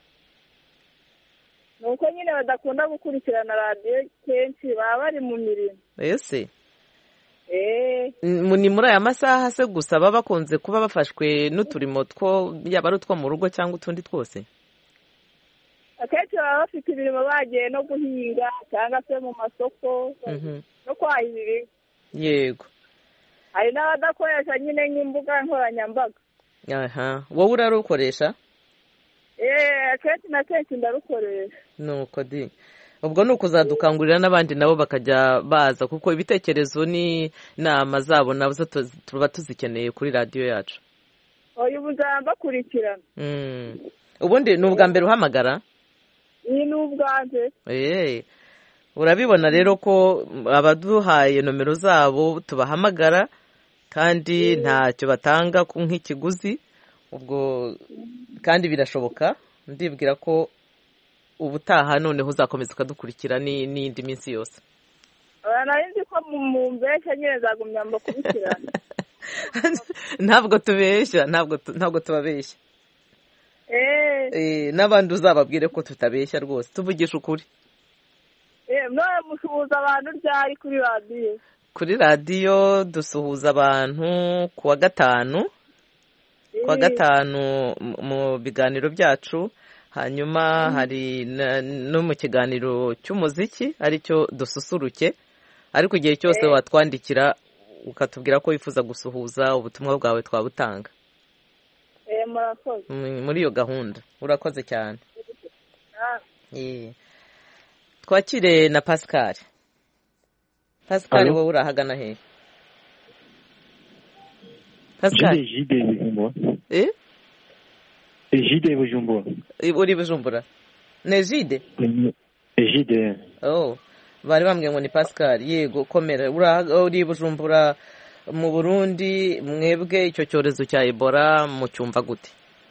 Nuko nyine badakunda gukurikirana radiyo kenshi, baba bari mu mirimo. Ese eh ni muri aya masaha se gusa baba bakunze kuba bafashwe n'uturimo two yaba ari utwo mu rugo cyangwa utundi twose? Akenshi baba bafite ibirimo bagiye no guhinga cyangwa se mu masoko no kwahirira. Yego. Hari n'abadakoresha nyine nk'imbuga nkoranyambaga. Aha, wowe urarukoresha? Eh, akenshi na kenshi ndarukoresha. Nuko di. Ubwo nuko uzadukangurira n'abandi nabo bakajya baza, kuko ibitekerezo ni nama zabo nazo tuba tuzikeneye kuri radiyo yacu. Oya, ubuzamba kurikirana. Mm. Ubundi ni ubwa mbere uhamagara? Ni n'ubwanze. Eh. urabibona rero ko abaduhaye nomero zabo tubahamagara kandi ntacyo batanga nk'ikiguzi, ubwo kandi birashoboka. Ndibwira ko ubutaha noneho uzakomeza ukadukurikira n'indi minsi yose. nari nzi ko mu mbeshya nyine zagumya mba kubikirana. Ntabwo tubeshya, ntabwo tubabeshya. N'abandi uzababwire ko tutabeshya rwose, tuvugisha ukuri. none musuhuza abantu ryari kuri radiyo? Kuri radiyo dusuhuza abantu ku wa gatanu ku wa gatanu mu biganiro byacu, hanyuma hari no mu kiganiro cy'umuziki aricyo dususuruke, ariko igihe cyose watwandikira ukatubwira ko wifuza gusuhuza ubutumwa bwawe twabutanga muri iyo gahunda. Urakoze cyane. Twakire na Pascal. Pascal, wowe urahagana hehe? Pascal, Ejide Bujumbura. Eh? Ejide Bujumbura. Uri Bujumbura? Ne Ejide? Ejide. Oh, bari bambwiye ngo ni Pascal. Yego, komera. Uri Bujumbura mu Burundi, mwebwe icyo cyorezo cya Ebola mu cyumva gute?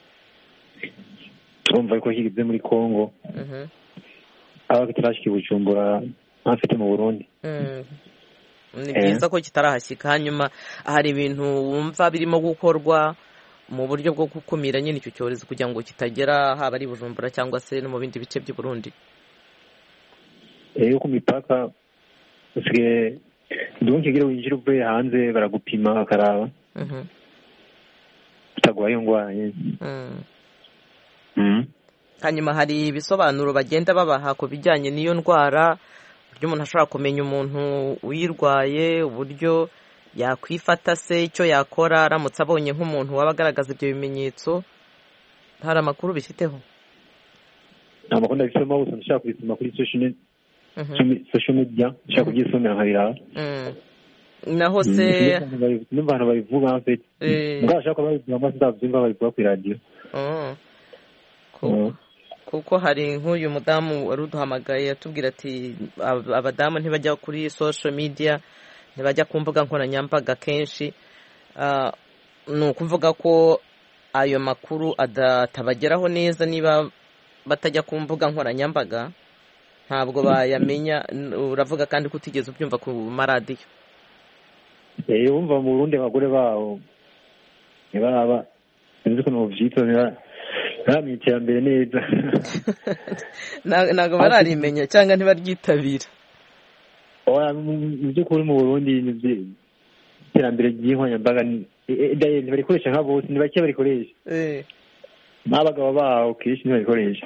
Twumva ko higeze muri Kongo. Mhm. Aba kitarashiki Bujumbura afite mu Burundi. Mhm. Ni byiza ko kitarahashyika. Hanyuma hari ibintu wumva birimo gukorwa mu buryo bwo gukumira nyine icyo cyorezo kugira ngo kitagera haba ari Bujumbura cyangwa se no mu bindi bice by'u Burundi? Eh, ku mipaka usigaye donc igira winjira uvuye hanze baragupima bakaraba. Mhm. Utagwaye ngwaye. Mhm. Mhm. Hanyuma hari ibisobanuro bagenda babaha ku bijyanye n'iyo ndwara, uburyo umuntu ashobora kumenya umuntu uyirwaye, uburyo yakwifata se, icyo yakora aramutse abonye nk'umuntu waba agaragaza ibyo bimenyetso. Hari amakuru bifiteho? Amakuru ndabisoma gusa ndashaka kubisoma kuri social social media, ndashaka kubyisomera nkabiraba. Naho se n'abantu babivuga en fait. Mbwa ashaka babivuga amaze ndabyumva babivuga ku radio. Kuko hari nk'uyu mudamu wari uduhamagaye atubwira ati abadamu ntibajya kuri social media, ntibajya ku mbuga nkoranyambaga kenshi. Ni ukuvuga ko ayo makuru atabageraho neza niba batajya ku mbuga nkoranyambaga, ntabwo bayamenya. Uravuga kandi ko utigeze ubyumva ku maradiyo? Eh, wumva mu Burundi abagore bawo ntibaba sinzi ukuntu babyitondera nta iterambere neza. Ntabwo bararimenya cyangwa ntibaryitabira? Mu by'ukuri mu Burundi iterambere ry'inkoranyambaga ntibarikoresha nka bose, ni bake barikoresha. N'abagabo bawo kenshi ntibarikoresha.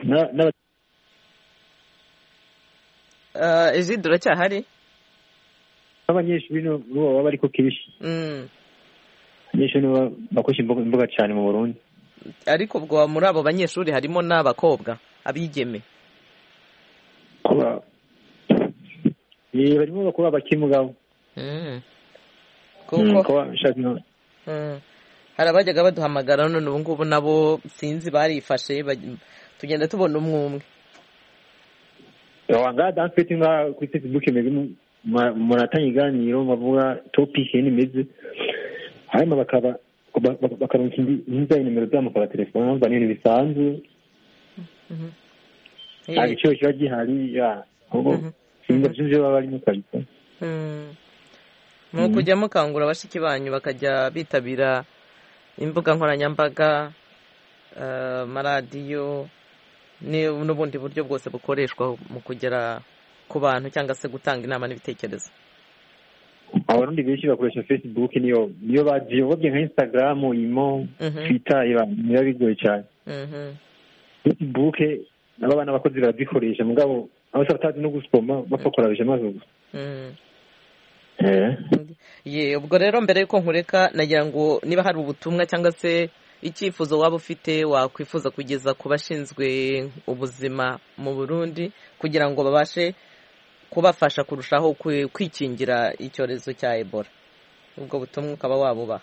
Ejide uracyahari? Abanyeshuri n'ubu baba bariko kenshi. Abanyeshuri bakoresha imbuga cyane mu Burundi. Ariko ubwo muri abo banyeshuri harimo n'abakobwa, abigeme? Kuba barimo bakora bakimugabo. Kuko hari abajyaga baduhamagara none ubu ngubu nabo sinzi barifashe, tugenda tubona umwe umwe. Wanga danfete nga kuri Facebook mege muratanye iganiro bavuga topic n'imeze, hanyuma bakaba bakaronka inzira nimero z'amakara telefone banini bisanzwe. Mhm. Ari cyo cyo gihari ya. Ahubwo sinzi byinshi baba bari mu kabisa. Mhm. Mu kujya mukangura abashiki banyu bakajya bitabira imbuga nkoranyambaga, maradiyo n'ubundi buryo bwose bukoreshwa mu kugera ku bantu cyangwa se gutanga inama n'ibitekerezo. Abarundi benshi bakoresha Facebook, niyo niyo bagiye babye nka Instagram, imo, Twitter, niyo bigoye cyane. Mhm. Facebook n'abana bakozi barabikoresha mugabo abasatazi no gusoma bafokoraje mazo. Mhm. Eh. Ye, ubwo rero mbere yuko nkureka nagira ngo niba hari ubutumwa cyangwa se icyifuzo waba ufite wakwifuza kugeza ku bashinzwe ubuzima mu Burundi kugira ngo babashe kubafasha kurushaho kwikingira icyorezo cya Ebola, ubwo butumwa ukaba wabubaha?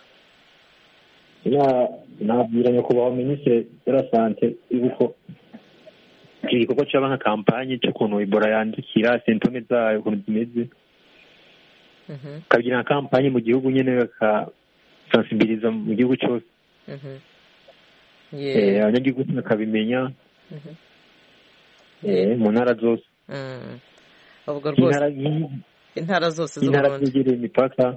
Na nabwiranye kubaho Minisitiri de la Santé ibuko igikorwa cyaba nka kampanye cy'ukuntu Ebola yandukira symptome zayo ukuntu zimeze kagira nka kampanye mu gihugu nyene bakasensibiliza mu gihugu cyose abanyagihugu bakabimenya mu ntara zose ubwo rwose intara zose intara zegereye imipaka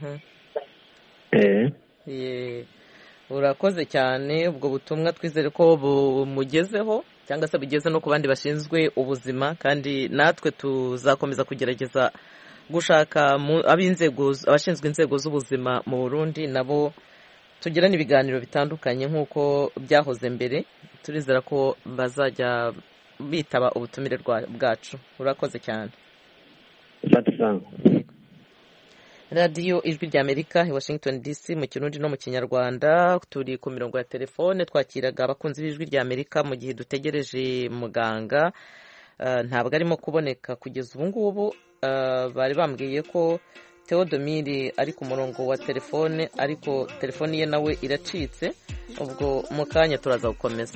urakoze cyane ubwo butumwa twizere ko bumugezeho cyangwa se bugeze no ku bandi bashinzwe ubuzima kandi natwe tuzakomeza kugerageza gushaka ab'inzego abashinzwe inzego z'ubuzima mu Burundi nabo tugirana ibiganiro bitandukanye nk'uko byahoze mbere turizera ko bazajya bitaba ubutumire bwacu urakoze cyane radiyo ijwi ry'Amerika i Washington D C mu Kirundi no mu Kinyarwanda turi ku mirongo ya telefone twakiraga abakunzi b'ijwi ry'Amerika mu gihe dutegereje muganga ntabwo arimo kuboneka kugeza ubu ngubu bari bambwiye ko Theodomire ari ku murongo wa telefone ariko telefone ye nawe iracitse ubwo mu kanya turaza gukomeza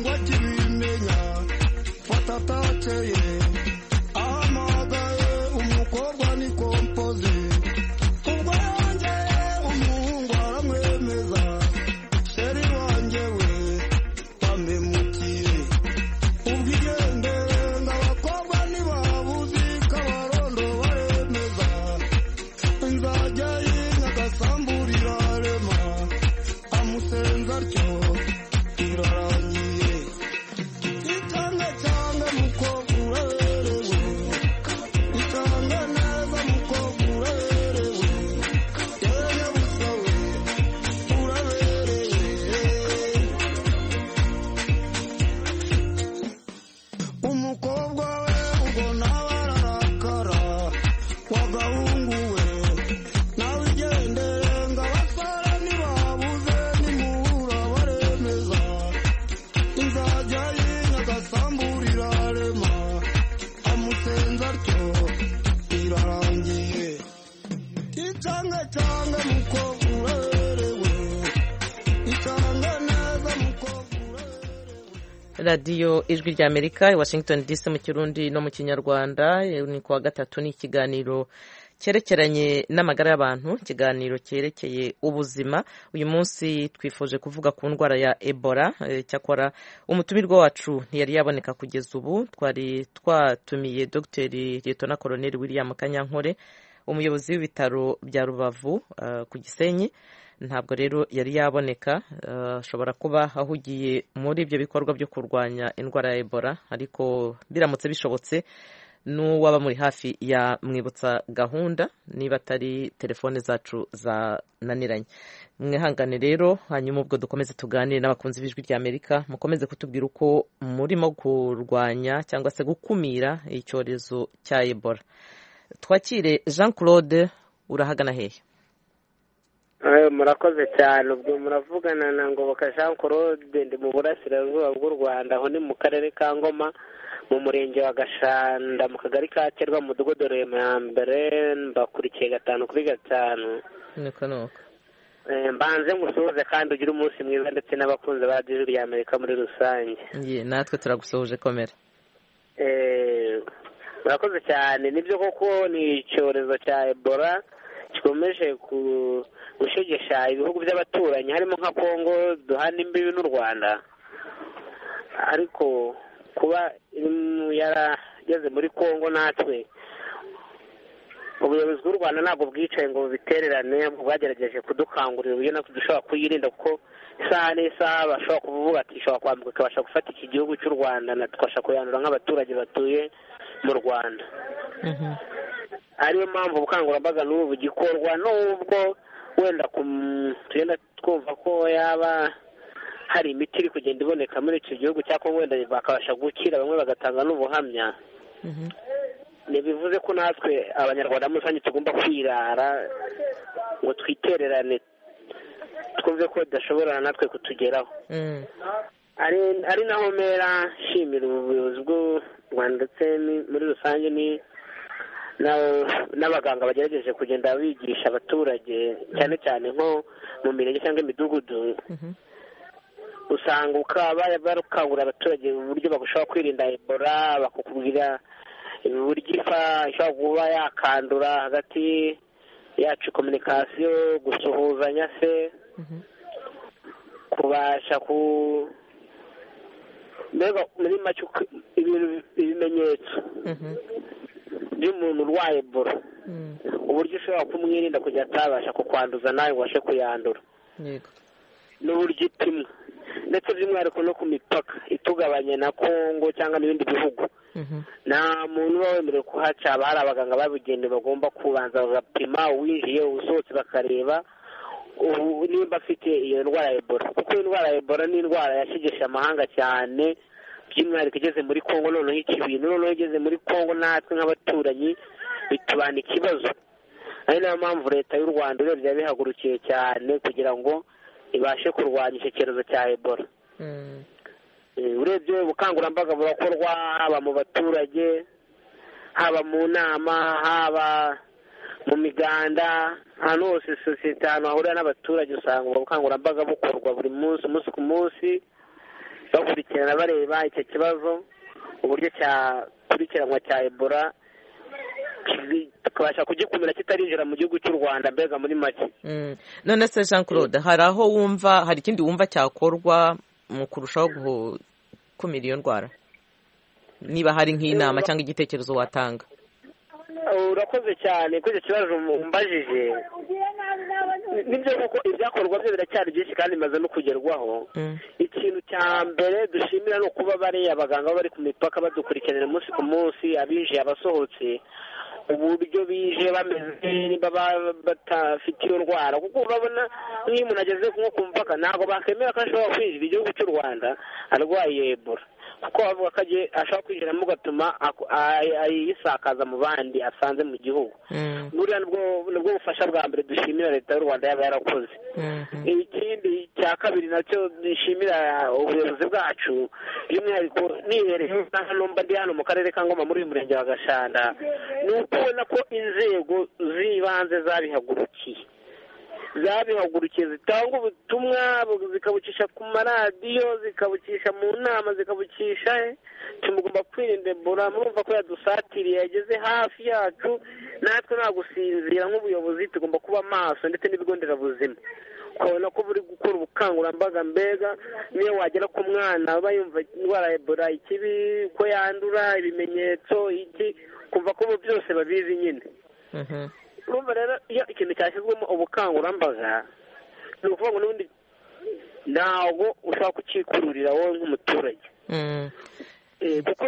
amagaye radiyo ijwi rya amerika i washington dc mu kirundi no mu kinyarwanda. Ni kuwa gatatu ni ikiganiro cyerekeranye n'amagara y'abantu, ikiganiro cyerekeye ubuzima. Uyu munsi twifuje kuvuga ku ndwara ya ebola. Cyakora umutumirwa wacu ntiyari yaboneka kugeza ubu. Twari twatumiye dogiteri Lieutenant Colonel William Kanyankore, umuyobozi w'ibitaro bya Rubavu uh, ku Gisenyi. Ntabwo rero yari yaboneka, ashobora uh, kuba ahugiye muri ibyo bikorwa byo kurwanya indwara ya ebola, ariko biramutse bishobotse n'uwaba muri hafi ya mwibutsa gahunda niba atari telefone zacu zananiranye. Mwihangane rero, hanyuma ubwo dukomeze tuganire n'abakunzi b'ijwi rya Amerika, mukomeze kutubwira uko murimo kurwanya cyangwa se gukumira icyorezo cya ebola. Twakire Jean Claude, urahagana hehe? Murakoze cyane. Ubwo muravugana na Ngoboka Jean Claude, ndi mu burasirazuba bw'u Rwanda, aho ni mu karere ka Ngoma, mu murenge wa Gashanda, mu kagari ka Kerwa, mu mudugudu Rema ya mbere. Mbakurikiye gatanu kuri gatanu. Niko nuko. Mbanze ngusuhuze kandi ugire umunsi mwiza, ndetse n'abakunzi ba radiyo ya Amerika muri rusange. Ye, natwe turagusuhuje, komera. Eh, murakoze cyane. Nibyo koko ni icyorezo cya ebola gikomeje gushegesha ibihugu by'abaturanyi, harimo nka Kongo duhana imbibi n'u Rwanda. Ariko kuba yarageze muri Kongo, natwe ubuyobozi bw'u Rwanda ntabwo bwicaye ngo bitererane, bwagerageje kudukangurira uburyo natwe dushobora kuyirinda, kuko isaha n'isaha bashobora kuvuga ati ishobora kwambuka ikabasha gufata iki gihugu cy'u Rwanda, na tukabasha kuyandura nk'abaturage batuye mu Rwanda. Ariyo mpamvu ubukangurambaga n'ubu bugikorwa, n'ubwo wenda tugenda twumva ko yaba hari imiti iri kugenda iboneka muri icyo gihugu cya Kongo, wenda bakabasha gukira, bamwe bagatanga n'ubuhamya. Ntibivuze ko natwe abanyarwanda muri rusange tugomba kwirara ngo twitererane twumve ko bidashobora natwe kutugeraho. Ari naho mera nshimira ubuyobozi bw'u Rwanda ndetse muri rusange ni n'abaganga bagerageje kugenda bigisha abaturage, cyane cyane nko mu mirenge cyangwa imidugudu. Usanga ukaba barukangurira abaturage uburyo bashobora kwirinda ebola, bakakubwira uburyo ifa ishobora kuba yakandura hagati yacu, kominikasiyo, gusuhuzanya se, kubasha ku mbega muri make ibimenyetso by'umuntu urwaye ebola, uburyo ushobora kumwirinda kugira atabasha kukwanduza nawe ngo ubashe kuyandura, n'uburyo ipimwa, ndetse by'umwihariko no ku mipaka itugabanya na Kongo cyangwa n'ibindi bihugu. Nta muntu uba wemerewe kuhaca, haba hari abaganga babigenewe bagomba kubanza bagapima uwinjiye, usohotse, bakareba nimba afite iyo ndwara ya ebola, kuko indwara ya ebola ni indwara yashegeshe amahanga cyane, by'umwihariko igeze muri Kongo. Noneho iki bintu noneho igeze muri Kongo, natwe nk'abaturanyi bitubana ikibazo. Ari nayo mpamvu leta y'u Rwanda urebye yabihagurukiye cyane kugira ngo ibashe kurwanya icyo cyorezo cya ebola. Urebye ubukangurambaga burakorwa, haba mu baturage, haba mu nama, haba mu miganda, ahantu hose sosiyete, ahantu hahurira n'abaturage, usanga ubwo bukangurambaga bukorwa buri munsi, umunsi ku munsi, bakurikirana bareba icyo kibazo, uburyo cyakurikiranwa cya ebola, tukabasha kugikumira kitarinjira mu gihugu cy'u Rwanda, mbega muri make. None se Jean Claude, hari aho wumva, hari ikindi wumva cyakorwa mu kurushaho gukumira iyo ndwara, niba hari nk'inama cyangwa igitekerezo watanga? Urakoze cyane kuri icyo kibazo mumbajije. Nibyo koko ibyakorwa byo biracyari byinshi kandi bimaze no kugerwaho. Ikintu cya mbere dushimira ni ukuba bariya abaganga bari ku mipaka badukurikiranira umunsi ku munsi, abinjiye abasohotse, uburyo bije bameze, niba batafite iyo ndwara, kuko urabona nk'iyo umuntu ageze nko ku mupaka ntabwo bakemera ko ashobora kwinjira igihugu cy'u Rwanda arwaye ebola, kuko bavuga ko ashobora kwinjiramo ugatuma ayisakaza mu bandi asanze mu gihugu. Buriya nibwo bufasha bwa mbere dushimira leta y'u Rwanda yaba yarakoze. Ikindi cya kabiri nacyo dushimira ubuyobozi bwacu, by'umwihariko nihereye hano mba ndi hano mu karere ka Ngoma muri uyu murenge wa Gashanda, ni ukubona ko inzego z'ibanze zabihagurukiye zabihagurukiye zitanga ubutumwa zikabucisha ku maradiyo zikabucisha mu nama zikabucisha tumugomba kwirinda ebola murumva ko yadusatiriye yageze hafi yacu natwe nta gusinzira nk'ubuyobozi tugomba kuba maso ndetse n'ibigo nderabuzima ukabona ko buri gukora ubukangurambaga mbega niyo wagera ku mwana aba yumva indwara ya ebola ikibi ko yandura ibimenyetso iki kumva ko byose babizi nyine urumva rero iyo ikintu cyashyizwemo ubukangurambaga ni ukuvuga ngo n'ubundi ntabwo ushobora kukikururira wowe nk'umuturage kuko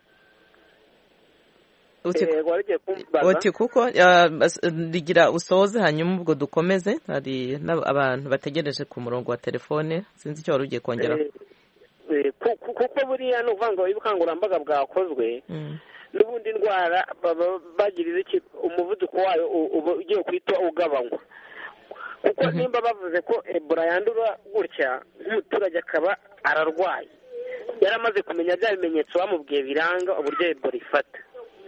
uti kuko rigira usoze hanyuma ubwo dukomeze hari abantu bategereje ku murongo wa telefone sinzi icyo wari ugiye kongeraho kuko buriya ni ukuvuga ngo ubukangurambaga bwakozwe n'ubundi ndwara bagiriza iki umuvuduko wayo uba ugiye guhita ugabanywa kuko nimba bavuze ko ebola yandura gutya nk'umuturage akaba ararwaye yaramaze kumenya bya bimenyetso bamubwiye biranga uburyo ebola ifata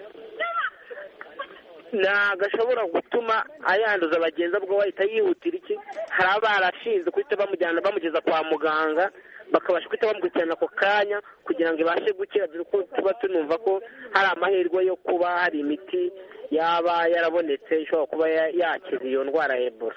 ntabwo ashobora gutuma ayanduza bagenzi bwo bahita yihutira iki hari abarashinzwe guhita bamujyana bamugeza kwa muganga bakabasha guhita bamukurikirana ako kanya kugira ngo ibashe gukira dore ko tuba tunumva ko hari amahirwe yo kuba hari imiti yaba yarabonetse ishobora kuba yakiza iyo ndwara ya ebola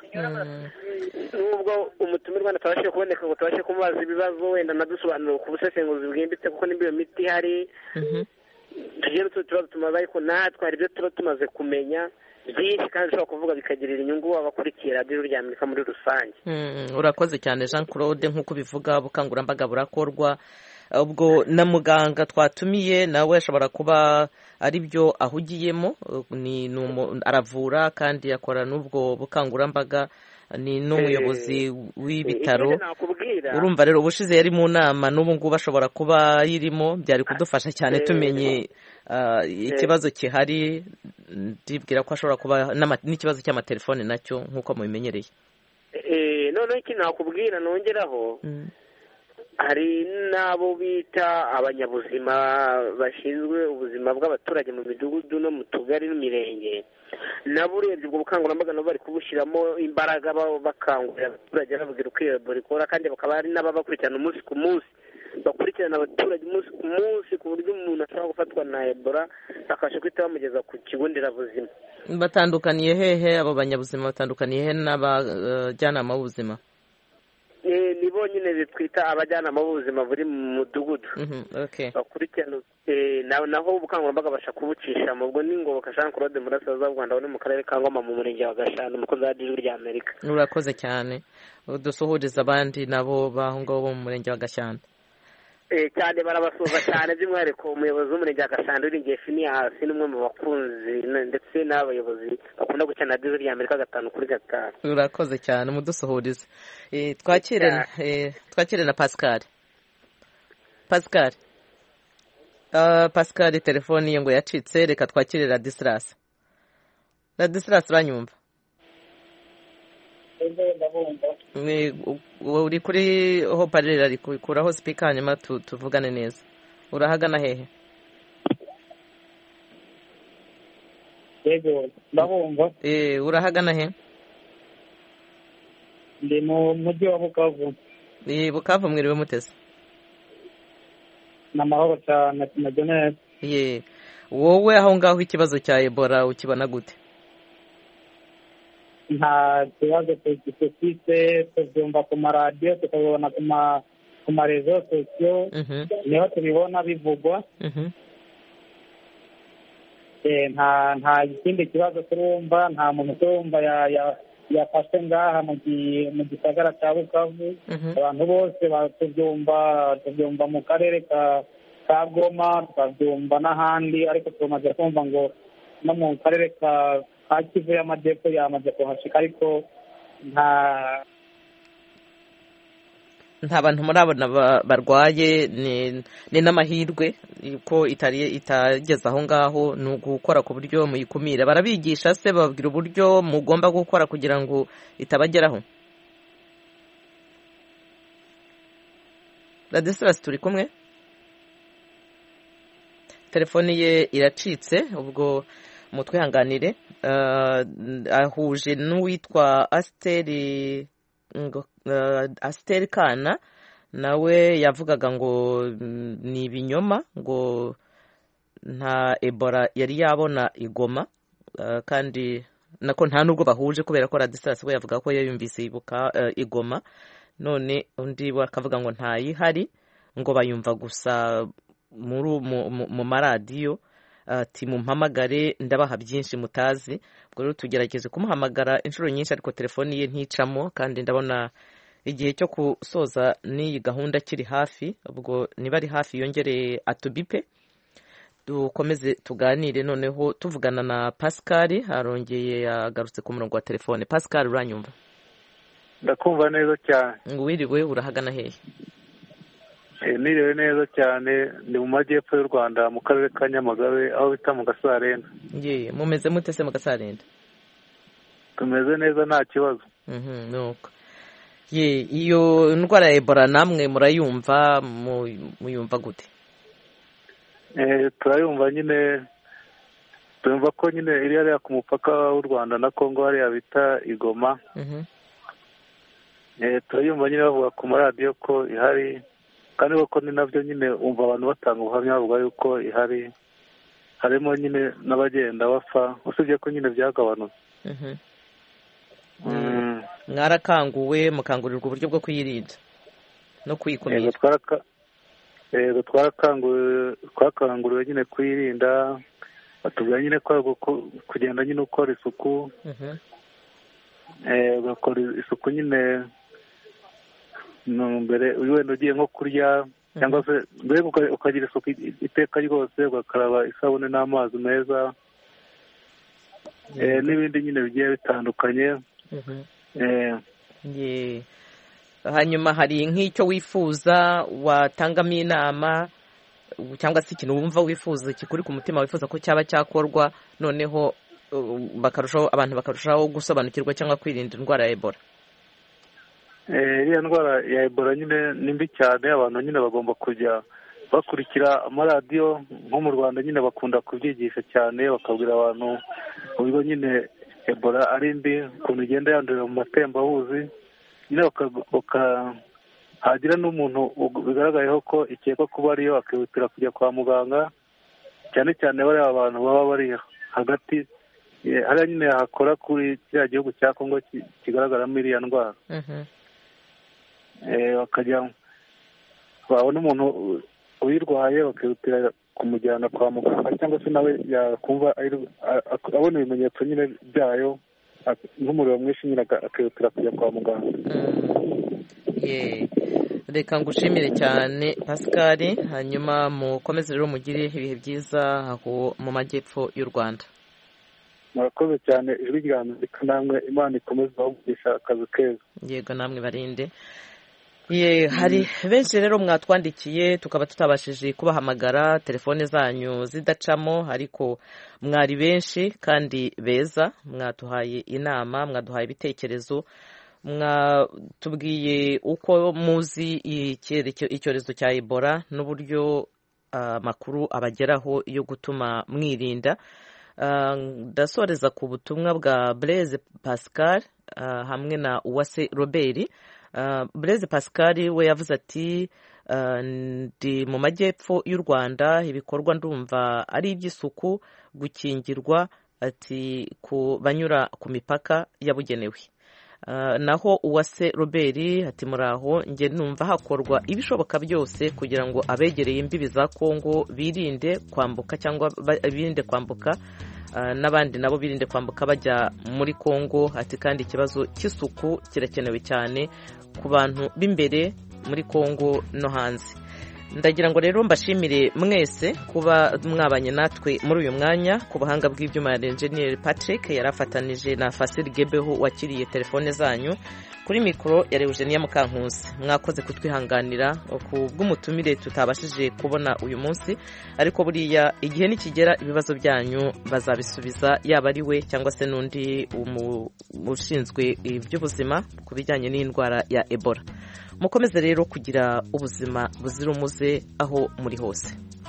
nubwo umutumirwa atabashije kuboneka ngo tubashe kumubaza ibibazo wenda nadusobanurira ku busesenguzi bwimbitse kuko nimba iyo miti ihari tugiye n'utundi tubazo tumaze ariko natwe hari ibyo tuba tumaze kumenya byinshi kandi ushobora kuvuga bikagirira inyungu abakurikira radiyo rya Amerika muri rusange urakoze cyane Jean Claude nk'uko bivuga ubukangurambaga burakorwa ubwo na muganga twatumiye nawe ashobora kuba ari byo ahugiyemo aravura kandi akora n'ubwo bukangurambaga ni n'umuyobozi w'ibitaro urumva rero ubushize yari mu nama n'ubu ngubu ashobora kuba yirimo byari kudufasha cyane tumenye ikibazo gihari ndibwira ko ashobora kuba n'ikibazo cy'amatelefone nacyo nk'uko mubimenyereye noneho iki nakubwira nongeraho hari n'abo bita abanyabuzima bashinzwe ubuzima bw'abaturage mu midugudu no mu tugari n'imirenge nabo urebye ubwo bukangurambaga nabo bari kubushyiramo imbaraga bakangurira abaturage bababwira uko iyo ebola ikora kandi bakaba hari n'ababakurikirana umunsi ku munsi bakurikirana abaturage umunsi ku munsi ku buryo umuntu ashobora gufatwa na ebola akabasha guhita bamugeza ku kigo nderabuzima batandukaniye hehe abo banyabuzima batandukaniye he n'abajyanama b'ubuzima nibo nyine twita abajyanama b'ubuzima buri mu mudugudu bakurikirana naho ubukangurambaga babasha kubucisha mu bwo n'ingoboka Jean Claude Murasaza w'u Rwanda uri mu karere ka Ngoma mu murenge wa Gashanda umukozi wa radiyo rya Amerika urakoze cyane dusuhuriza abandi nabo baho ngaho bo mu murenge wa Gashanda cyane barabasuhuza cyane by'umwihariko umuyobozi w'umurenge wa Gashanda uringiye Finihasi n'umwe mu bakunzi ndetse n'abayobozi bakunda gukina radiyo rya Amerika gatanu kuri gatanu urakoze cyane mudusuhurize twakire twakire na Pascal Pascal Pascal telefoni ye ngo yacitse reka twakire Ladislas Ladislas uranyumva uri kuri ho parera ari kuraho speaker hanyuma tuvugane neza urahagana hehe yego ndabumva eh urahagana he ndi mu mujyi wa Bukavu ni Bukavu mwiriwe mutese n'amahoro cyane tumeze neza ye wowe aho ngaho ikibazo cya Ebola ukibona gute nta kibazo dufite tubyumva ku maradiyo tukabibona ku marezo sosiyo niho tubibona bivugwa nta ikindi kibazo turumva nta muntu turumva yafashwe ngaha mu gisagara cya Bukavu abantu bose tubyumva tubyumva mu karere ka Goma tukabyumva n'ahandi ariko tumaze kumva ngo no mu karere ka Kivu y'amajyepfo yamaze kuhashika ariko nta nta bantu murabona barwaye ni n'amahirwe ko itageze aho ngaho ni ugukora ku buryo muyikumira barabigisha se bababwira uburyo mugomba gukora kugira ngo itabageraho Ladislas turi kumwe telefoni ye iracitse ubwo mutwihanganire ahuje n'uwitwa asiteri asiteri kana nawe yavugaga ngo ni ibinyoma ngo nta ebola yari yabona igoma kandi nako nta nubwo bahuje kubera ko radisirasi we yavuga ko yayumvise ibuka igoma none undi bakavuga ngo ntayihari ngo bayumva gusa mu maradiyo ati mumpamagare ndabaha byinshi mutazi ubwo rero tugerageze kumuhamagara inshuro nyinshi ariko telefoni ye nticamo kandi ndabona igihe cyo gusoza n'iyi gahunda kiri hafi ubwo niba ari hafi yongereye atubipe dukomeze tuganire noneho tuvugana na Pascal arongeye yagarutse ku murongo wa telefone. Pascal uranyumva? Ndakumva neza cyane. Ngo wiriwe urahagana hehe? Eh niriwe neza cyane ndi mu majyepfo y'u Rwanda mu karere ka Nyamagabe aho bita mu Gasarenda. Ye mumeze mute se mu Gasarenda? Tumeze neza nta kibazo. Mhm nuko. Ye iyo ndwara ya Ebola namwe murayumva muyumva gute? Eh turayumva nyine tumva ko nyine iri hariya ku mupaka w'u Rwanda na Kongo hariya bita Igoma. Mhm. Eh turayumva nyine bavuga ku maradiyo ko ihari kandi koko ni nabyo nyine umva abantu batanga ubuhamya bavuga yuko ihari harimo nyine n'abagenda bapfa usibye ko nyine byagabanutse. Mhm. Mwarakanguwe mukangurirwa uburyo bwo kuyirinda no kuyikumira. Yego twarakanguriwe twakanguriwe nyine kuyirinda batubwira nyine ko kugenda nyine ukora isuku eh ugakora isuku nyine mbere wenda ugiye nko kurya cyangwa se mbere ukagira isuku iteka ryose ugakaraba isabune n'amazi meza eh n'ibindi nyine bigiye bitandukanye. eh hanyuma hari nk'icyo wifuza watangamo inama cyangwa se ikintu wumva wifuza kikuri ku mutima wifuza ko cyaba cyakorwa noneho bakarushaho abantu bakarushaho gusobanukirwa cyangwa kwirinda indwara ya Ebola? Eh iriya ndwara ya Ebola nyine ni mbi cyane abantu nyine bagomba kujya bakurikira amaradiyo nko mu Rwanda nyine bakunda kubyigisha cyane bakabwira abantu uburyo nyine Ebola ari mbi ukuntu igenda yandurira mu matembabuzi nyine hagira n'umuntu bigaragayeho ko ikekwa kuba ariyo akihutira kujya kwa muganga cyane cyane bariya abantu baba bari hagati hariya nyine hakora kuri kiriya gihugu cya Kongo kigaragaramo iriya ndwara. bakajya babona umuntu uyirwaye bakihutira kumujyana kwa muganga cyangwa se nawe yakumva abona ibimenyetso nyine byayo nk'umuriro mwinshi nyine akihutira kujya kwa muganga. Reka ngushimire cyane Pascal hanyuma mukomeze rero mugire ibihe byiza aho mu majyepfo y'u Rwanda. Murakoze cyane ijwi rya Amerika namwe Imana ikomeze bavugisha akazi keza. Yego namwe barinde. Ye hari benshi rero mwatwandikiye tukaba tutabashije kubahamagara telefone zanyu zidacamo ariko mwari benshi kandi beza mwatuhaye inama mwaduhaye ibitekerezo mwatubwiye uko muzi icyorezo cya Ebola n'uburyo amakuru abageraho yo gutuma mwirinda. Ndasoreza ku butumwa bwa Blaise Pascal hamwe na Uwase Robert. Blaise Pascal we yavuze ati ndi mu majyepfo y'u Rwanda ibikorwa ndumva ari iby'isuku gukingirwa ati ku banyura ku mipaka yabugenewe. Naho Uwase Robert ati muraho nge numva hakorwa ibishoboka byose kugira ngo abegereye imbibi za Kongo birinde kwambuka cyangwa birinde kwambuka n'abandi nabo birinde kwambuka bajya muri Kongo ati kandi ikibazo cy'isuku kirakenewe cyane ku bantu b'imbere muri Kongo no hanze. Ndagira ngo rero mbashimire mwese kuba mwabanye natwe muri uyu mwanya ku buhanga bw'ibyuma ya Engineer Patrick yarafatanije na Fasil Gebeho wakiriye telefone zanyu kuri mikoro ya Eugenia Mukankusi. Mwakoze kutwihanganira ku bw'umutumire tutabashije kubona uyu munsi ariko buriya igihe nikigera ibibazo byanyu bazabisubiza yaba ari we cyangwa se n'undi ushinzwe iby'ubuzima ku bijyanye n'indwara ya Ebola. Mukomeze rero kugira ubuzima buzira umuze aho muri hose.